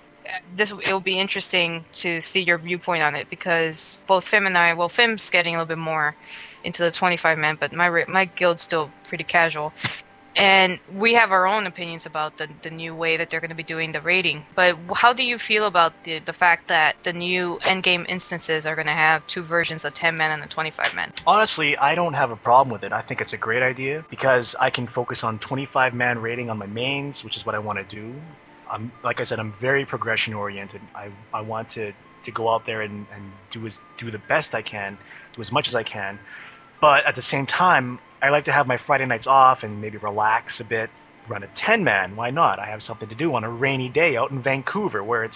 it'll be interesting to see your viewpoint on it, because both Fim and I, well, Fim's getting a little bit more into the 25-man, but my guild's still pretty casual. And we have our own opinions about the new way that they're going to be doing the raiding. But how do you feel about the fact that the new endgame instances are going to have 2 versions, a 10-man and a 25-man? Honestly, I don't have a problem with it. I think it's a great idea, because I can focus on 25-man raiding on my mains, which is what I want to do. Like I said, I'm very progression-oriented. I want to go out there and do the best I can, do as much as I can. But at the same time, I like to have my Friday nights off and maybe relax a bit, run a 10-man. Why not? I have something to do on a rainy day out in Vancouver, where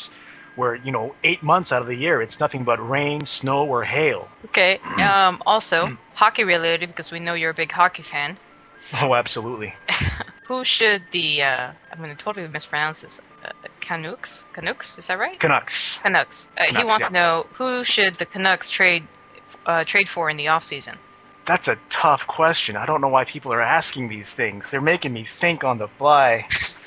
8 months out of the year it's nothing but rain, snow, or hail. Okay. Also, hockey related, because we know you're a big hockey fan. Oh, absolutely. Who should I'm going to totally mispronounce this. Canucks? Is that right? Canucks. He wants to know, who should the Canucks trade for in the off season? That's a tough question. I don't know why people are asking these things. They're making me think on the fly.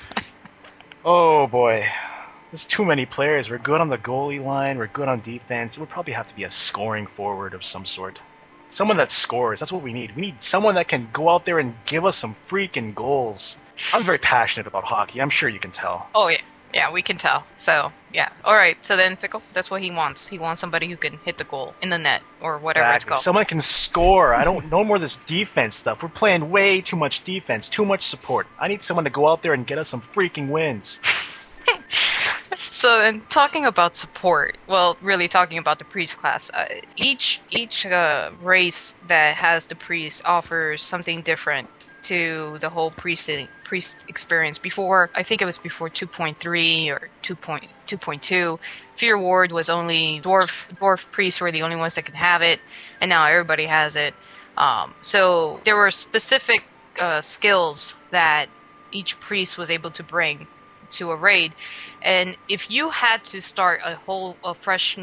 Oh boy. There's too many players. We're good on the goalie line. We're good on defense. It would probably have to be a scoring forward of some sort. Someone that scores. That's what we need. We need someone that can go out there and give us some freaking goals. I'm very passionate about hockey. I'm sure you can tell. Oh, yeah. Yeah, we can tell. So, yeah. All right. So then, Fickle, that's what he wants. He wants somebody who can hit the goal in the net, or whatever it's called. Someone can score. I don't know more of this defense stuff. We're playing way too much defense, too much support. I need someone to go out there and get us some freaking wins. So, and talking about support, well, really talking about the priest class, each race that has the priest offers something different to the whole priest experience. Before, I think it was before 2.3 or 2.2, Fear Ward was only dwarf priests were the only ones that could have it, and now everybody has it. So there were specific skills that each priest was able to bring to a raid, and if you had to start a fresh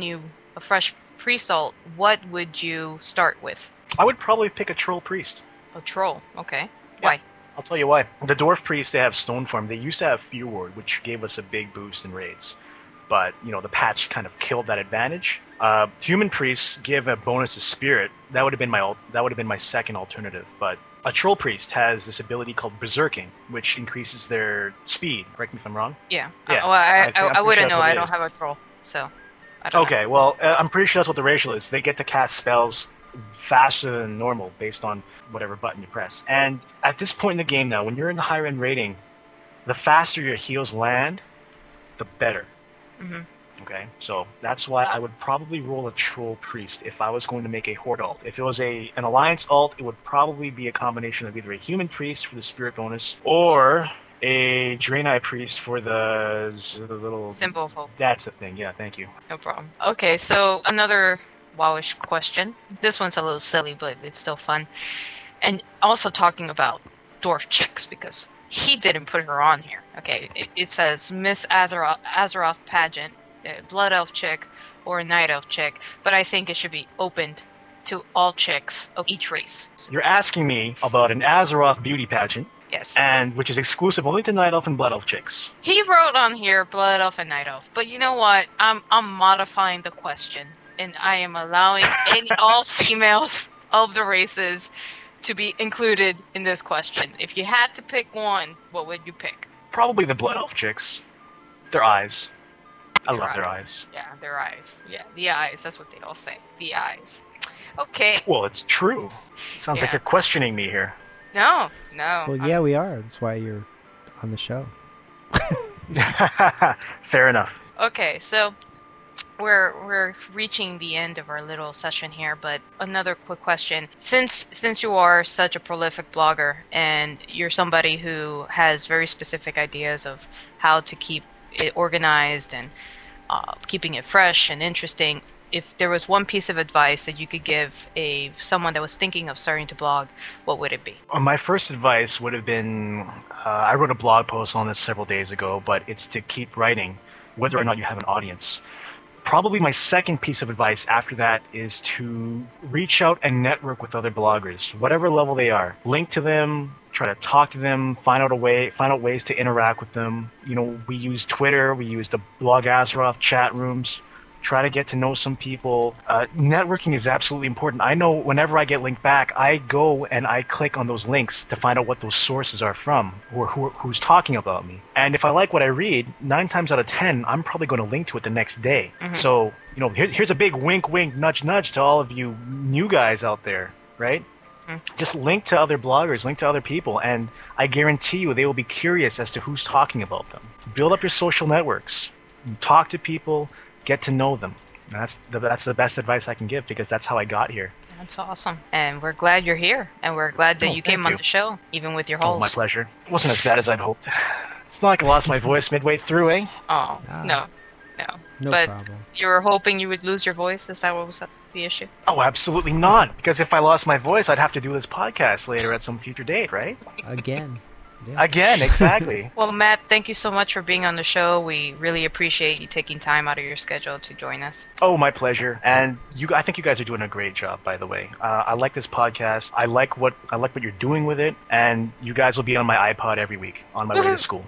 priest alt, what would you start with? I would probably pick a troll priest. A troll, okay. Yeah. Why? I'll tell you why. The dwarf priests, they have stone form. They used to have Fear Ward, which gave us a big boost in raids. But, the patch kind of killed that advantage. Human priests give a bonus to spirit. That would have been my second alternative. But a troll priest has this ability called berserking, which increases their speed. Correct me if I'm wrong? Yeah. Yeah. I wouldn't know. I don't have a troll, so I don't know. Okay, well, I'm pretty sure that's what the racial is. They get to cast spells faster than normal based on whatever button you press. And at this point in the game now, when you're in the higher end rating, the faster your heals land, the better. Mm-hmm. Okay, so that's why I would probably roll a troll priest if I was going to make a horde alt. If it was an alliance alt, it would probably be a combination of either a human priest for the spirit bonus or a Draenei priest for the little Symbol of hope. That's the thing. Yeah, thank you. No problem. Okay, so another WoWish question. This one's a little silly, but it's still fun. And also talking about dwarf chicks, because he didn't put her on here. Okay, it says Miss Azeroth pageant, blood elf chick, or a night elf chick, but I think it should be opened to all chicks of each race. You're asking me about an Azeroth beauty pageant. Yes. And which is exclusive only to night elf and blood elf chicks. He wrote on here blood elf and night elf, but you know what? I'm modifying the question, and I am allowing all females of the races to be included in this question. If you had to pick one, what would you pick? Probably the blood elf chicks. Their eyes. I love their eyes. Yeah, their eyes. Yeah, the eyes. That's what they all say. The eyes. Okay. Well, it's true. Sounds like you're questioning me here. No. Well, yeah, we are. That's why you're on the show. Fair enough. Okay, so we're reaching the end of our little session here, but another quick question. Since you are such a prolific blogger and you're somebody who has very specific ideas of how to keep it organized and keeping it fresh and interesting, if there was one piece of advice that you could give someone that was thinking of starting to blog, what would it be? My first advice would have been, I wrote a blog post on this several days ago, but it's to keep writing, whether or not you have an audience. Probably my second piece of advice after that is to reach out and network with other bloggers, whatever level they are. Link to them, try to talk to them, find out ways to interact with them. We use Twitter, we use the Blog Azeroth chat rooms. Try to get to know some people. Networking is absolutely important. I know whenever I get linked back, I go and I click on those links to find out what those sources are from or who's talking about me. And if I like what I read, 9 times out of 10, I'm probably going to link to it the next day. Mm-hmm. So, here's a big wink, wink, nudge, nudge to all of you new guys out there, right? Mm-hmm. Just link to other bloggers, link to other people, and I guarantee you they will be curious as to who's talking about them. Build up your social networks. Talk to people. Get to know them. That's the best advice I can give because that's how I got here. That's awesome. And we're glad you're here. And we're glad that you came on the show, even with your holes. Oh, my pleasure. It wasn't as bad as I'd hoped. It's not like I lost my voice midway through, eh? Oh, no. No but problem. You were hoping you would lose your voice? Is that what was the issue? Oh, absolutely not. Because if I lost my voice, I'd have to do this podcast later at some future date, right? Again. Yes. Again, exactly. Well, Matt, thank you so much for being on the show. We really appreciate you taking time out of your schedule to join us. Oh, my pleasure. And I think you guys are doing a great job, by the way. I like this podcast. I like what you're doing with it, and you guys will be on my iPod every week on my way to school.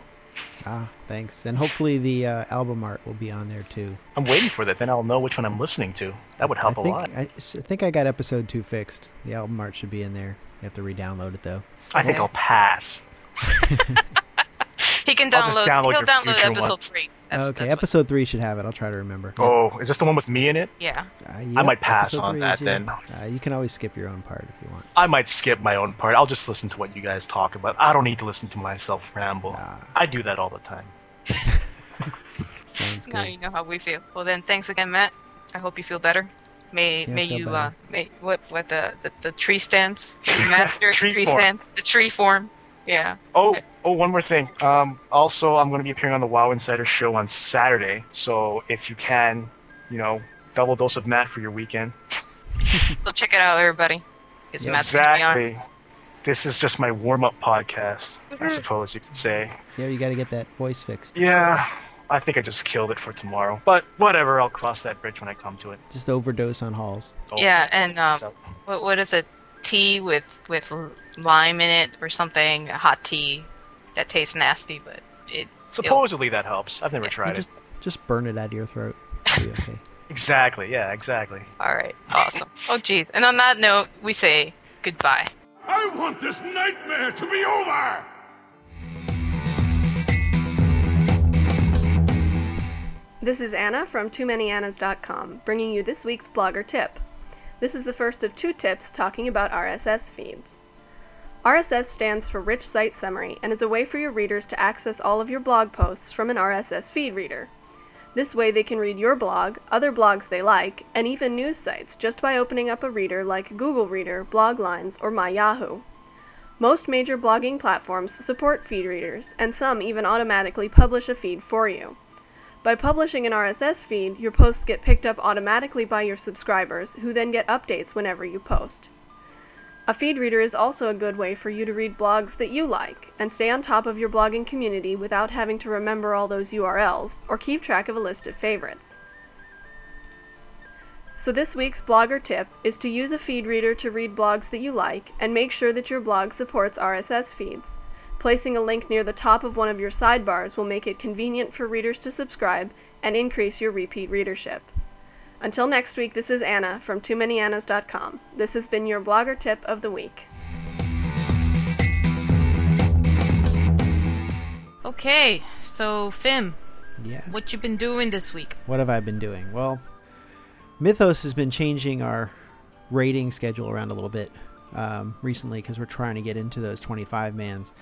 Thanks. And hopefully the album art will be on there too. I'm waiting for that. Then I'll know which one I'm listening to. That would help a lot. I think I got episode 2 fixed. The album art should be in there. You have to re-download it though. I think I'll pass. He can download. He'll download episode 3. Okay, episode 3 should have it. I'll try to remember. Oh, is this the one with me in it? Yeah. Yep, I might pass on that then. You can always skip your own part if you want. I might skip my own part. I'll just listen to what you guys talk about. I don't need to listen to myself ramble. I do that all the time. Sounds good. Now you know how we feel. Well then, thanks again, Matt. I hope you feel better. May Yeah, may feel you better. may what the tree stands? May you master Tree the tree form. stands, the tree form. Yeah. Oh, one more thing. Also, I'm going to be appearing on the WoW Insider show on Saturday. So if you can, double dose of Matt for your weekend. So check it out, everybody. It's Yeah. Matt's gonna be on. Exactly. This is just my warm-up podcast, I suppose you could say. Yeah, you got to get that voice fixed. Yeah, I think I just killed it for tomorrow. But whatever, I'll cross that bridge when I come to it. Just overdose on Halls. Oh, Yeah, and so- what is it? Tea with lime in it or something? A hot tea that tastes nasty, but it. supposedly that helps. I've never tried it. Just burn it out of your throat. It'll be okay. Exactly, yeah, exactly. All right, awesome. Oh, geez. And on that note, we say goodbye. I want this nightmare to be over! This is Anna from TooManyAnnas.com, bringing you this week's blogger tip. This is the first of 2 tips talking about RSS feeds. RSS stands for Rich Site Summary and is a way for your readers to access all of your blog posts from an RSS feed reader. This way they can read your blog, other blogs they like, and even news sites just by opening up a reader like Google Reader, Bloglines, or MyYahoo. Most major blogging platforms support feed readers, and some even automatically publish a feed for you. By publishing an RSS feed, your posts get picked up automatically by your subscribers, who then get updates whenever you post. A feed reader is also a good way for you to read blogs that you like, and stay on top of your blogging community without having to remember all those URLs, or keep track of a list of favorites. So this week's blogger tip is to use a feed reader to read blogs that you like, and make sure that your blog supports RSS feeds. Placing a link near the top of one of your sidebars will make it convenient for readers to subscribe and increase your repeat readership. Until next week, this is Anna from TooManyAnnas.com. This has been your blogger tip of the week. Okay, so Fim, Yeah. what you been doing this week? What have I been doing? Well, Mythos has been changing our rating schedule around a little bit recently because we're trying to get into those 25 mans.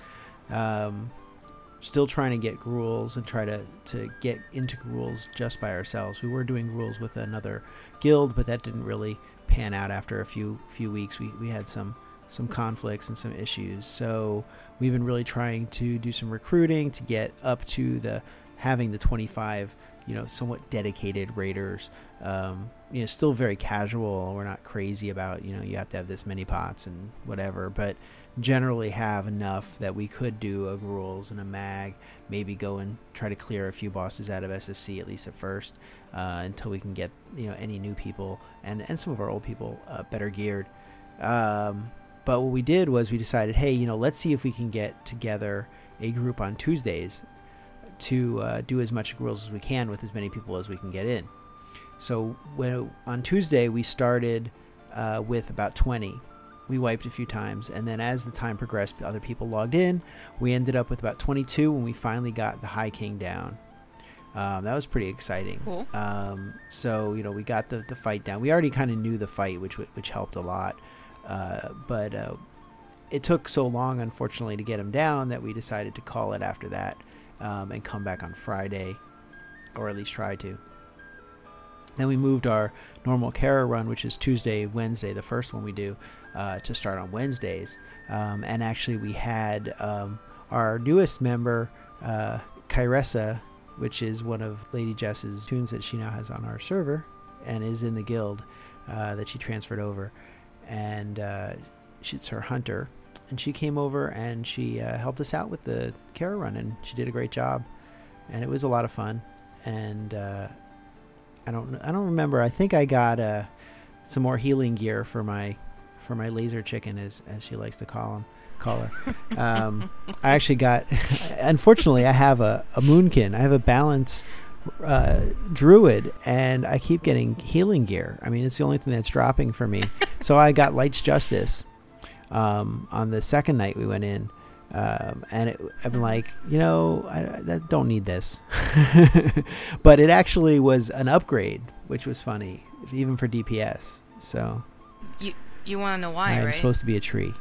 Still trying to get Gruels and try to get into Gruels just by ourselves. We were doing Gruels with another guild, but that didn't really pan out after a few weeks. We had some conflicts and some issues. So we've been really trying to do some recruiting to get up to having the 25, somewhat dedicated raiders. Still very casual. We're not crazy about, you have to have this many pots and whatever, but generally have enough that we could do a Gruels and a Mag, maybe go and try to clear a few bosses out of SSC, at least at first, until we can get, any new people and some of our old people better geared. But what we did was we decided, hey, let's see if we can get together a group on Tuesdays to do as much Gruels as we can with as many people as we can get in. So on Tuesday we started with about 20. We wiped a few times, and then as the time progressed, other people logged in. We ended up with about 22 when we finally got the High King down. That was pretty exciting. Cool. So we got the fight down. We already kind of knew the fight, which helped a lot. But it took so long, unfortunately, to get him down that we decided to call it after that and come back on Friday, or at least try to. Then we moved our normal Kara run, which is Tuesday, Wednesday, the first one we do, to start on Wednesdays. And actually we had our newest member, Kyressa, which is one of Lady Jess's tunes that she now has on our server and is in the guild that she transferred over. And it's her hunter. And she came over and she helped us out with the Kara run, and she did a great job. And it was a lot of fun. And I don't remember. I think I got some more healing gear for my laser chicken, as she likes to call her. I actually got. Unfortunately, I have a moonkin. I have a balance druid, and I keep getting healing gear. I mean, it's the only thing that's dropping for me. So I got Light's Justice on the second night we went in. And I'm like, I don't need this. But it actually was an upgrade, which was funny, even for DPS. So you want to know why, I'm right? supposed to be a tree.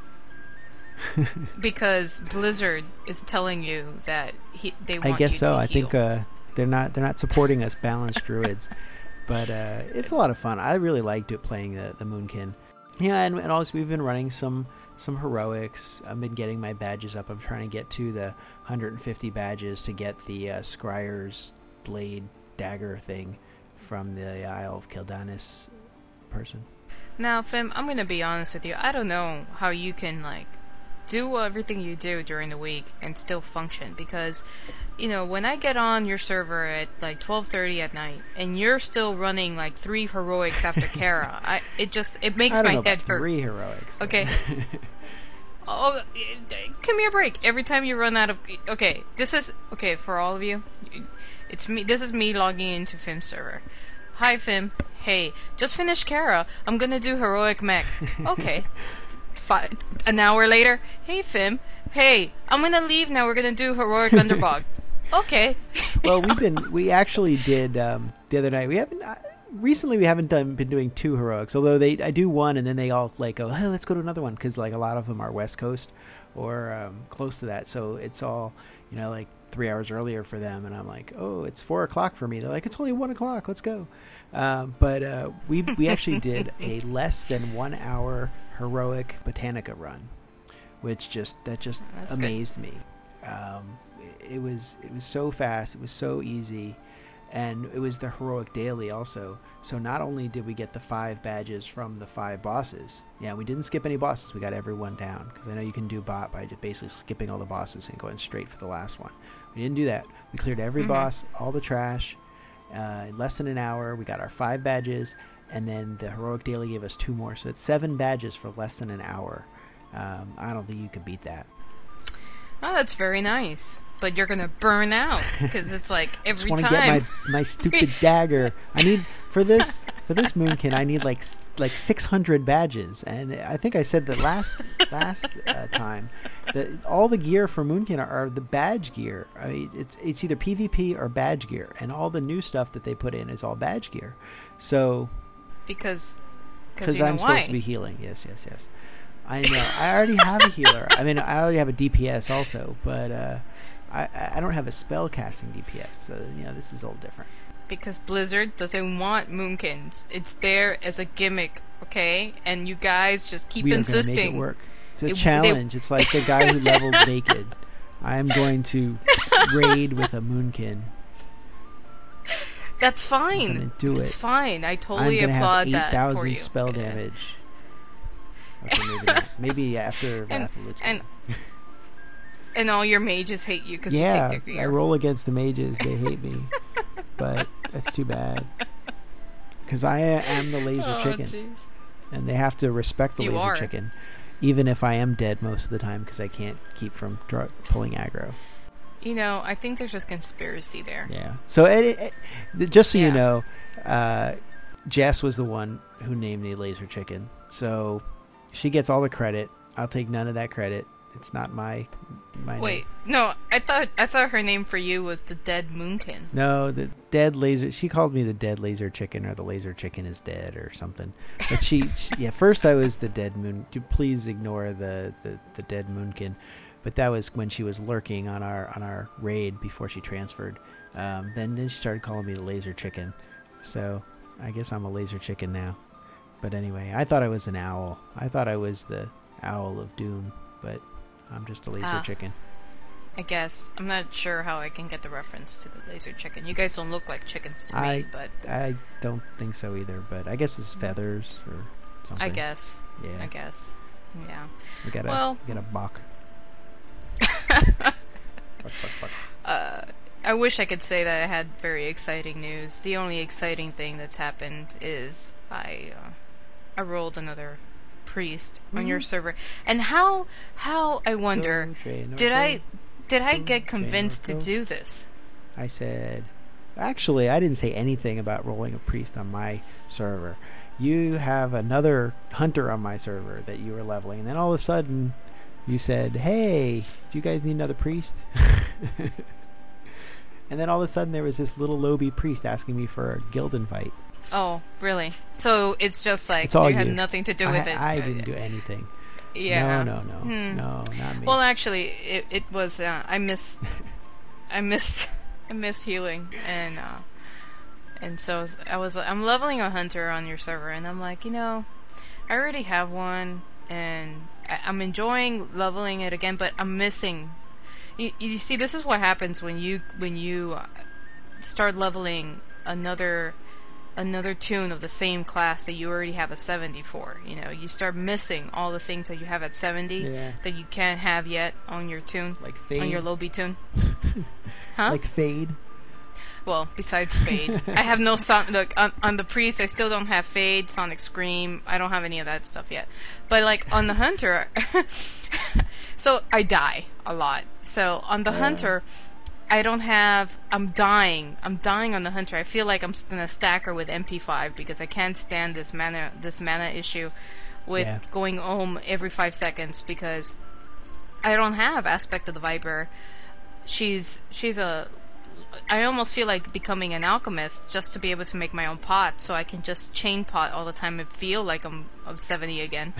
Because Blizzard is telling you that they want I guess you so. to I heal. think they're not supporting us balanced druids. But it's a lot of fun. I really liked it playing the Moonkin. Yeah, and also we've been running some heroics. I've been getting my badges up. I'm trying to get to the 150 badges to get the Scryer's blade dagger thing from the Isle of Kildanis person. Now, Fim, I'm gonna be honest with you. I don't know how you can, like, do everything you do during the week and still function, because, you know, when I get on your server at like 12:30 at night and you're still running like 3 heroics after Kara, it makes my head hurt. 3 heroics. Okay. Oh, give me a break. Every time you run out of... Okay, this is... Okay, for all of you, it's me. This is me logging into Fim's server. Hi, Fim. Hey, just finished Kara. I'm gonna do heroic mech. Okay. An hour later, hey, Fim. Hey, I'm gonna leave now. We're gonna do heroic underbog. Okay. Well, we actually did the other night. We haven't... recently, we haven't been doing 2 heroics, although I do one, and then they all like go, hey, let's go to another one, because like a lot of them are West Coast or close to that, so it's all, you know, like 3 hours earlier for them, and I'm like, oh, it's 4 o'clock for me. They're like, it's only 1 o'clock, let's go. But we actually did a less than 1 hour heroic Botanica run, which just amazed me. It was so fast, it was so easy. And it was the heroic daily also. So not only did we get the 5 badges from the 5 bosses. Yeah, we didn't skip any bosses. We got everyone down. Because I know you can do bot by just basically skipping all the bosses and going straight for the last one. We didn't do that. We cleared every boss, all the trash, in less than an hour. We got our 5 badges. And then the heroic daily gave us 2 more. So it's 7 badges for less than an hour. I don't think you could beat that. Oh, that's very nice. But you're gonna burn out because it's like every time. I just want to get my stupid dagger. I need for this Moonkin. I need like 600 badges, and I think I said that last time that all the gear for Moonkin are the badge gear. I mean, it's either PvP or badge gear, and all the new stuff that they put in is all badge gear. So because I'm supposed to be healing. Yes. I know. I already have a healer. I mean, I already have a DPS also, but I don't have a spell casting DPS, so you know this is all different. Because Blizzard doesn't want Moonkins. It's there as a gimmick, okay? And you guys just keep insisting. We are going to make it work. It's a challenge. It's like the guy who leveled naked. I am going to raid with a Moonkin. That's fine. I'm going to do it. It's fine. I totally applaud that for you. I'm going to have 8,000 spell damage. Okay, maybe not. Maybe after Wrath of the Lich King. And all your mages hate you because you take their gear. Yeah, I roll against the mages. They hate me. But that's too bad. Because I am the laser chicken. Geez. And they have to respect the laser chicken. Even if I am dead most of the time because I can't keep from pulling aggro. You know, I think there's just conspiracy there. Yeah. So, just so you know, Jess was the one who named the laser chicken. So, she gets all the credit. I'll take none of that credit. It's not my Wait, no, I thought her name for you was the dead Moonkin. No, the dead laser. She called me the dead laser chicken, or the laser chicken is dead, or something. But she first I was the dead moon. Please ignore the dead Moonkin. But that was when she was lurking on our raid before she transferred. Then she started calling me the laser chicken. So I guess I'm a laser chicken now. But anyway, I thought I was an owl. I thought I was the owl of doom, but I'm just a laser chicken. I guess. I'm not sure how I can get the reference to the laser chicken. You guys don't look like chickens to me, but... I don't think so either, but I guess it's feathers or something. I guess. Yeah. I guess. Yeah. We got a buck. I wish I could say that I had very exciting news. The only exciting thing that's happened is I rolled another priest on your server. And how I wonder, did I get convinced to do this? I said, actually, I didn't say anything about rolling a priest on my server. You have another hunter on my server that you were leveling, and then all of a sudden you said, hey, do you guys need another priest? And then all of a sudden there was this little Lobi priest asking me for a guild invite. Oh, really? So it's just like it's all you had nothing to do with it. I didn't do anything. Yeah. No, not me. Well, actually, it was. I miss healing, and And so I'm leveling a hunter on your server, and I'm like, I already have one, and I'm enjoying leveling it again, but I'm missing. You see, this is what happens when you start leveling another tune of the same class that you already have a 70 for. You start missing all the things that you have at 70 that you can't have yet on your tune, like Fade. On your Lobby tune. Huh? Like Fade. Well, besides Fade, I have no Look, on the Priest, I still don't have Fade, Sonic Scream. I don't have any of that stuff yet. But like on the Hunter, so I die a lot. So on the Hunter, I don't have. I'm dying on the Hunter. I feel like I'm in a stacker with MP5 because I can't stand this mana issue with going home every 5 seconds because I don't have Aspect of the Viper. She's I almost feel like becoming an alchemist just to be able to make my own pot, so I can just chain pot all the time and feel like I'm 70 again.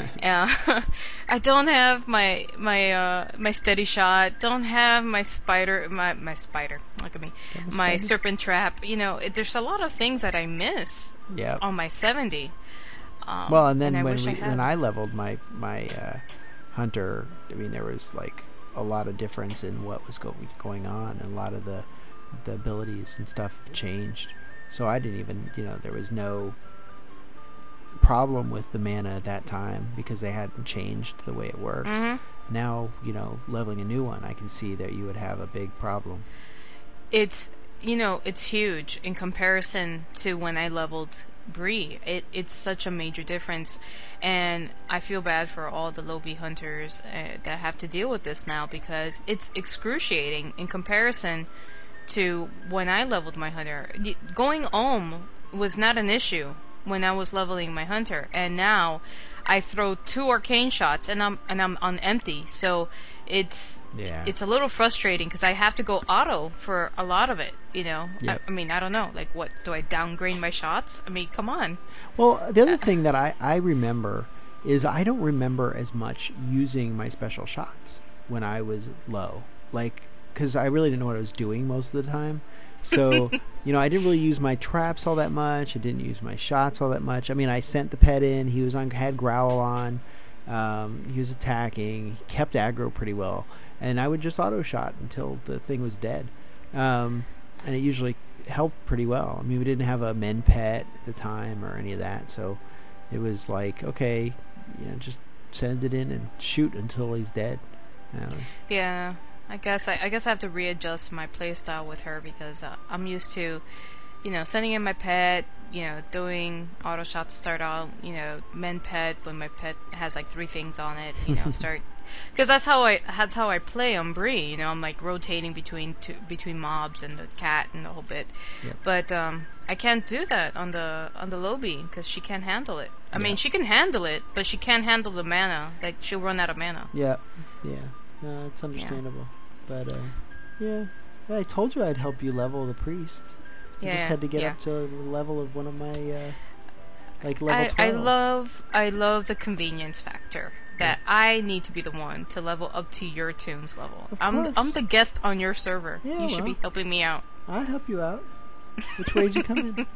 I don't have my steady shot. Don't have my spider. My spider. Look at me. My serpent trap. There's a lot of things that I miss. On my 70. Well, and then when I leveled my hunter, I mean, there was like a lot of difference in what was going on, and a lot of the abilities and stuff changed. So I didn't even, there was no problem with the mana at that time because they hadn't changed the way it works. Mm-hmm. Now, leveling a new one, I can see that you would have a big problem. It's huge in comparison to when I leveled Bree. It's such a major difference, and I feel bad for all the Lobby hunters that have to deal with this now because it's excruciating in comparison to when I leveled my hunter. Going home was not an issue when I was leveling my hunter, and now I throw 2 arcane shots and I'm on empty. So it's a little frustrating because I have to go auto for a lot of it. Yep. I mean, I don't know. Like, what do I downgrade my shots? I mean, come on. Well, the other thing that I remember is I don't remember as much using my special shots when I was low, like, because I really didn't know what I was doing most of the time. So, I didn't really use my traps all that much. I didn't use my shots all that much. I mean, I sent the pet in. He had Growl on. He was attacking. He kept aggro pretty well. And I would just auto-shot until the thing was dead. And it usually helped pretty well. I mean, we didn't have a men pet at the time or any of that. So it was like, okay, just send it in and shoot until he's dead. Yeah. I guess I have to readjust my playstyle with her because I'm used to, sending in my pet, doing auto shot to start out, men pet when my pet has like 3 things on it, start, because that's how I play on Bree. I'm like rotating between mobs and the cat and the whole bit. Yep. But I can't do that on the Lobby because she can't handle it. I mean, she can handle it, but she can't handle the mana. Like, she'll run out of mana. Yeah. No, it's understandable. But, I told you I'd help you level the Priest. I just had to get up to the level of one of my, level 12. I love the convenience factor. That I need to be the one to level up to your tune's level. I'm the guest on your server. Yeah, you should be helping me out. I'll help you out. Which way did you come in?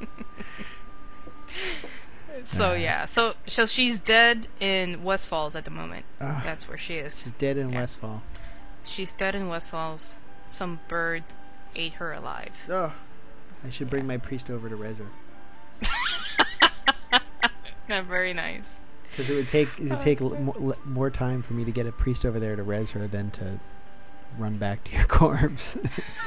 So she's dead in Westfalls at the moment. That's where she is. She's dead in Westfall. She's dead in Westfalls. Some bird ate her alive. Oh, I should bring my priest over to res her. Very nice. Because it would take more time for me to get a priest over there to res her than to run back to your corpse.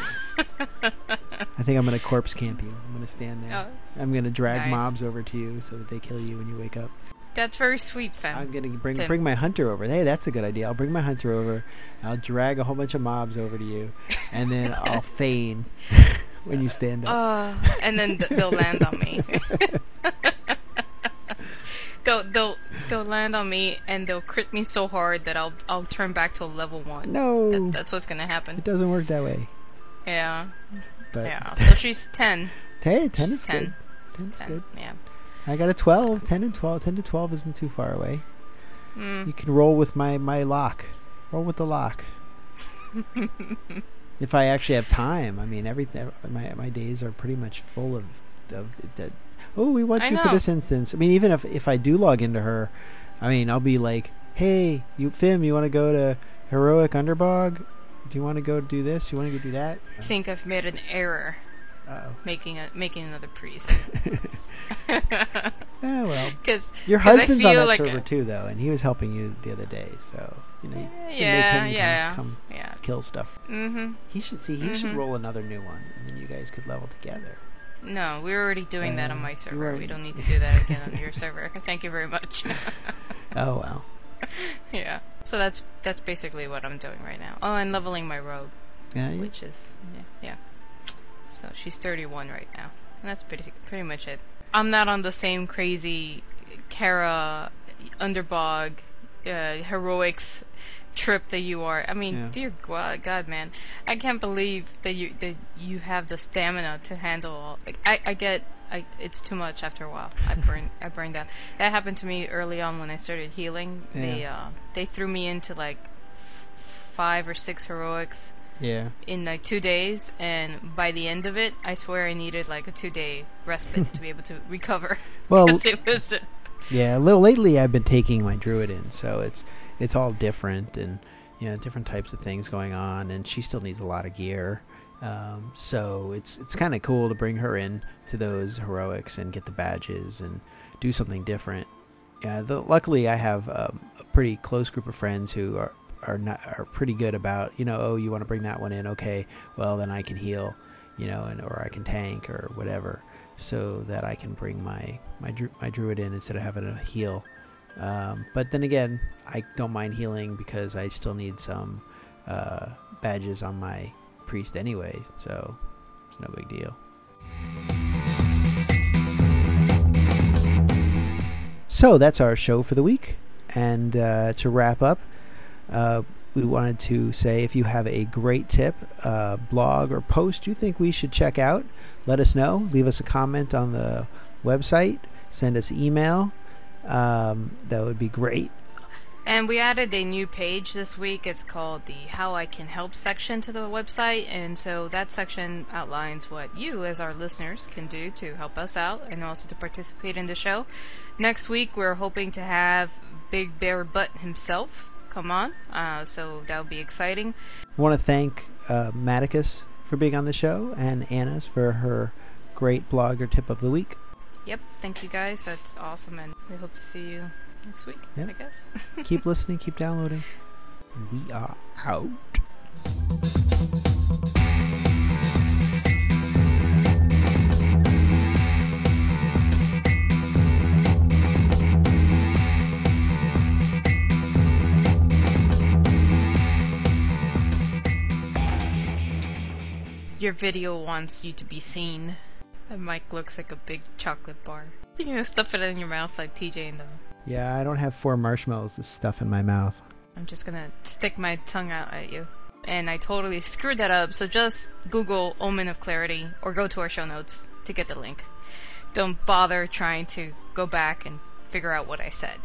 I think I'm going to corpse camp you. I'm going to stand there. Oh, I'm going to drag mobs over to you so that they kill you when you wake up. That's very sweet, fam. I'm going to bring my hunter over. Hey, that's a good idea. I'll bring my hunter over. I'll drag a whole bunch of mobs over to you. And then I'll feign when you stand up. And then they'll land on me. They'll land on me and they'll crit me so hard that I'll turn back to a level 1. No. That's what's going to happen. It doesn't work that way. Yeah. So she's 10. Hey, 10 is good. 10 is good. Yeah. I got a 12. 10 and 12. 10 to 12 isn't too far away. You can roll with my lock. Roll with the lock. if I actually have time. I mean, my days are pretty much full of that. Oh, we want you for this instance. I mean, even if I do log into her, I mean, I'll be like, hey, Fim, you want to go to Heroic Underbog? Do you want to go do this? You want to go do that? I think I've made an error. Uh-oh. Making another priest. Yeah, well, because your husband's on that server too, though, and he was helping you the other day, so you know, you can make him come kill stuff. Mm-hmm. He should roll another new one, and then you guys could level together. No, we're already doing that on my server. We don't need to do that again on your server. Thank you very much. Oh well. Yeah. So that's basically what I'm doing right now. Oh, and leveling my rogue. Yeah. Which is yeah. So she's 31 right now, and that's pretty much it. I'm not on the same crazy Kara Underbog heroics trip that you are. I mean, dear God, man, I can't believe that you have the stamina to handle all. Like, it's too much after a while. I burned out. That happened to me early on when I started healing. Yeah. They threw me into like 5 or 6 heroics. Yeah. In like 2 days, and by the end of it, I swear I needed like a 2-day respite to be able to recover. Well, it was. Yeah, a little lately I've been taking my druid in, so it's all different, and you know, different types of things going on, and she still needs a lot of gear. So it's kind of cool to bring her in to those heroics and get the badges and do something different. Yeah, luckily I have a pretty close group of friends who are pretty good about, you know, oh, you want to bring that one in, okay, well then I can heal, you know, or I can tank or whatever, so that I can bring my druid in instead of having to heal. But then again, I don't mind healing because I still need some badges on my priest anyway, so it's no big deal. So that's our show for the week, and to wrap up, we wanted to say, if you have a great tip, blog, or post you think we should check out, let us know. Leave us a comment on the website. Send us email. That would be great. And we added a new page this week. It's called the How I Can Help section to the website. And so that section outlines what you, as our listeners, can do to help us out and also to participate in the show. Next week, we're hoping to have Big Bear Butt himself come on, so that would be exciting. I want to thank Maticus for being on the show, and Anna's for her great blog or tip of the week. Yep, thank you guys, that's awesome, and we hope to see you next week, I guess. Keep listening, keep downloading, and we are out. Your video wants you to be seen. That mic looks like a big chocolate bar. You're gonna stuff it in your mouth like TJ and them. Yeah, I don't have 4 marshmallows to stuff in my mouth. I'm just gonna stick my tongue out at you. And I totally screwed that up, so just Google Omen of Clarity or go to our show notes to get the link. Don't bother trying to go back and figure out what I said.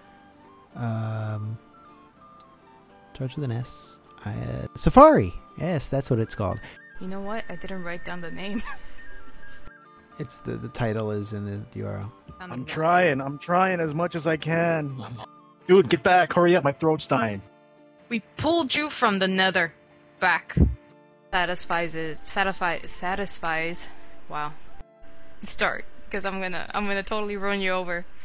Starts with an S. Safari! Yes, that's what it's called. You know what? I didn't write down the name. It's the title is in the URL. I'm trying as much as I can. Dude, get back, hurry up, my throat's dying. We pulled you from the nether back. Satisfies. Wow. Start, because I'm gonna totally run you over.